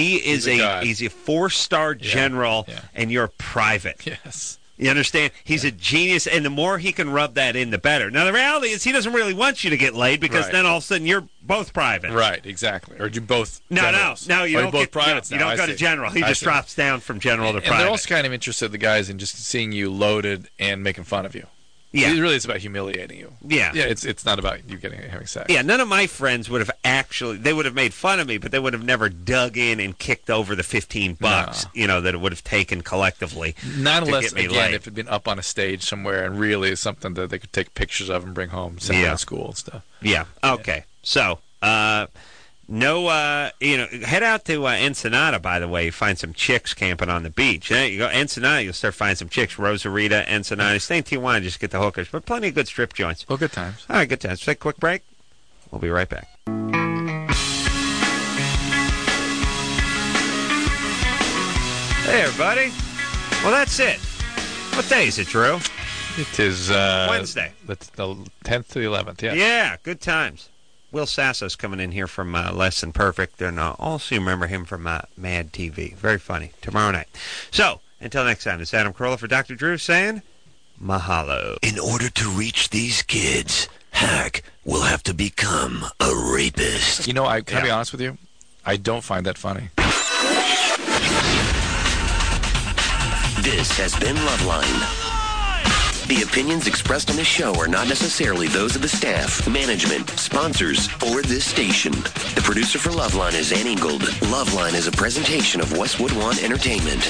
4-star general, and you're private. Yes. You understand? He's a genius, and the more he can rub that in, the better. Now, the reality is he doesn't really want you to get laid because then all of a sudden you're both private. Right, exactly. Or you both No, you don't both get privates you now. don't go to general. He just drops down from general to private. And they're also kind of interested, the guys, in just seeing you loaded and making fun of you. Yeah. It really is about humiliating you. Yeah. Yeah, it's not about you having sex. Yeah, none of my friends would have they would have made fun of me, but they would have never dug in and kicked over the $15, that it would have taken collectively. Not unless, to get me again, laid. if it had been up on a stage somewhere and really something that they could take pictures of and bring home, send out of school and stuff. Yeah, okay. So, head out to Ensenada, by the way. You find some chicks camping on the beach. You go Ensenada, you'll start finding some chicks. Rosarita, Ensenada. Stay in Tijuana, just get the hookers. But plenty of good strip joints. Well, good times. All right, good times. Take a quick break. We'll be right back. Hey, everybody. Well, that's it. What day is it, Drew? It is Wednesday. That's the 10th to the 11th, yeah. Yeah, good times. Will Sasso's coming in here from Less Than Perfect, and also you remember him from Mad TV. Very funny. Tomorrow night. So, until next time, it's Adam Carolla for Dr. Drew saying, mahalo. In order to reach these kids, Hack will have to become a rapist. You know, can I be honest with you? I don't find that funny. This has been Loveline. The opinions expressed on this show are not necessarily those of the staff, management, sponsors, or this station. The producer for Loveline is Ann Ingold. Loveline is a presentation of Westwood One Entertainment.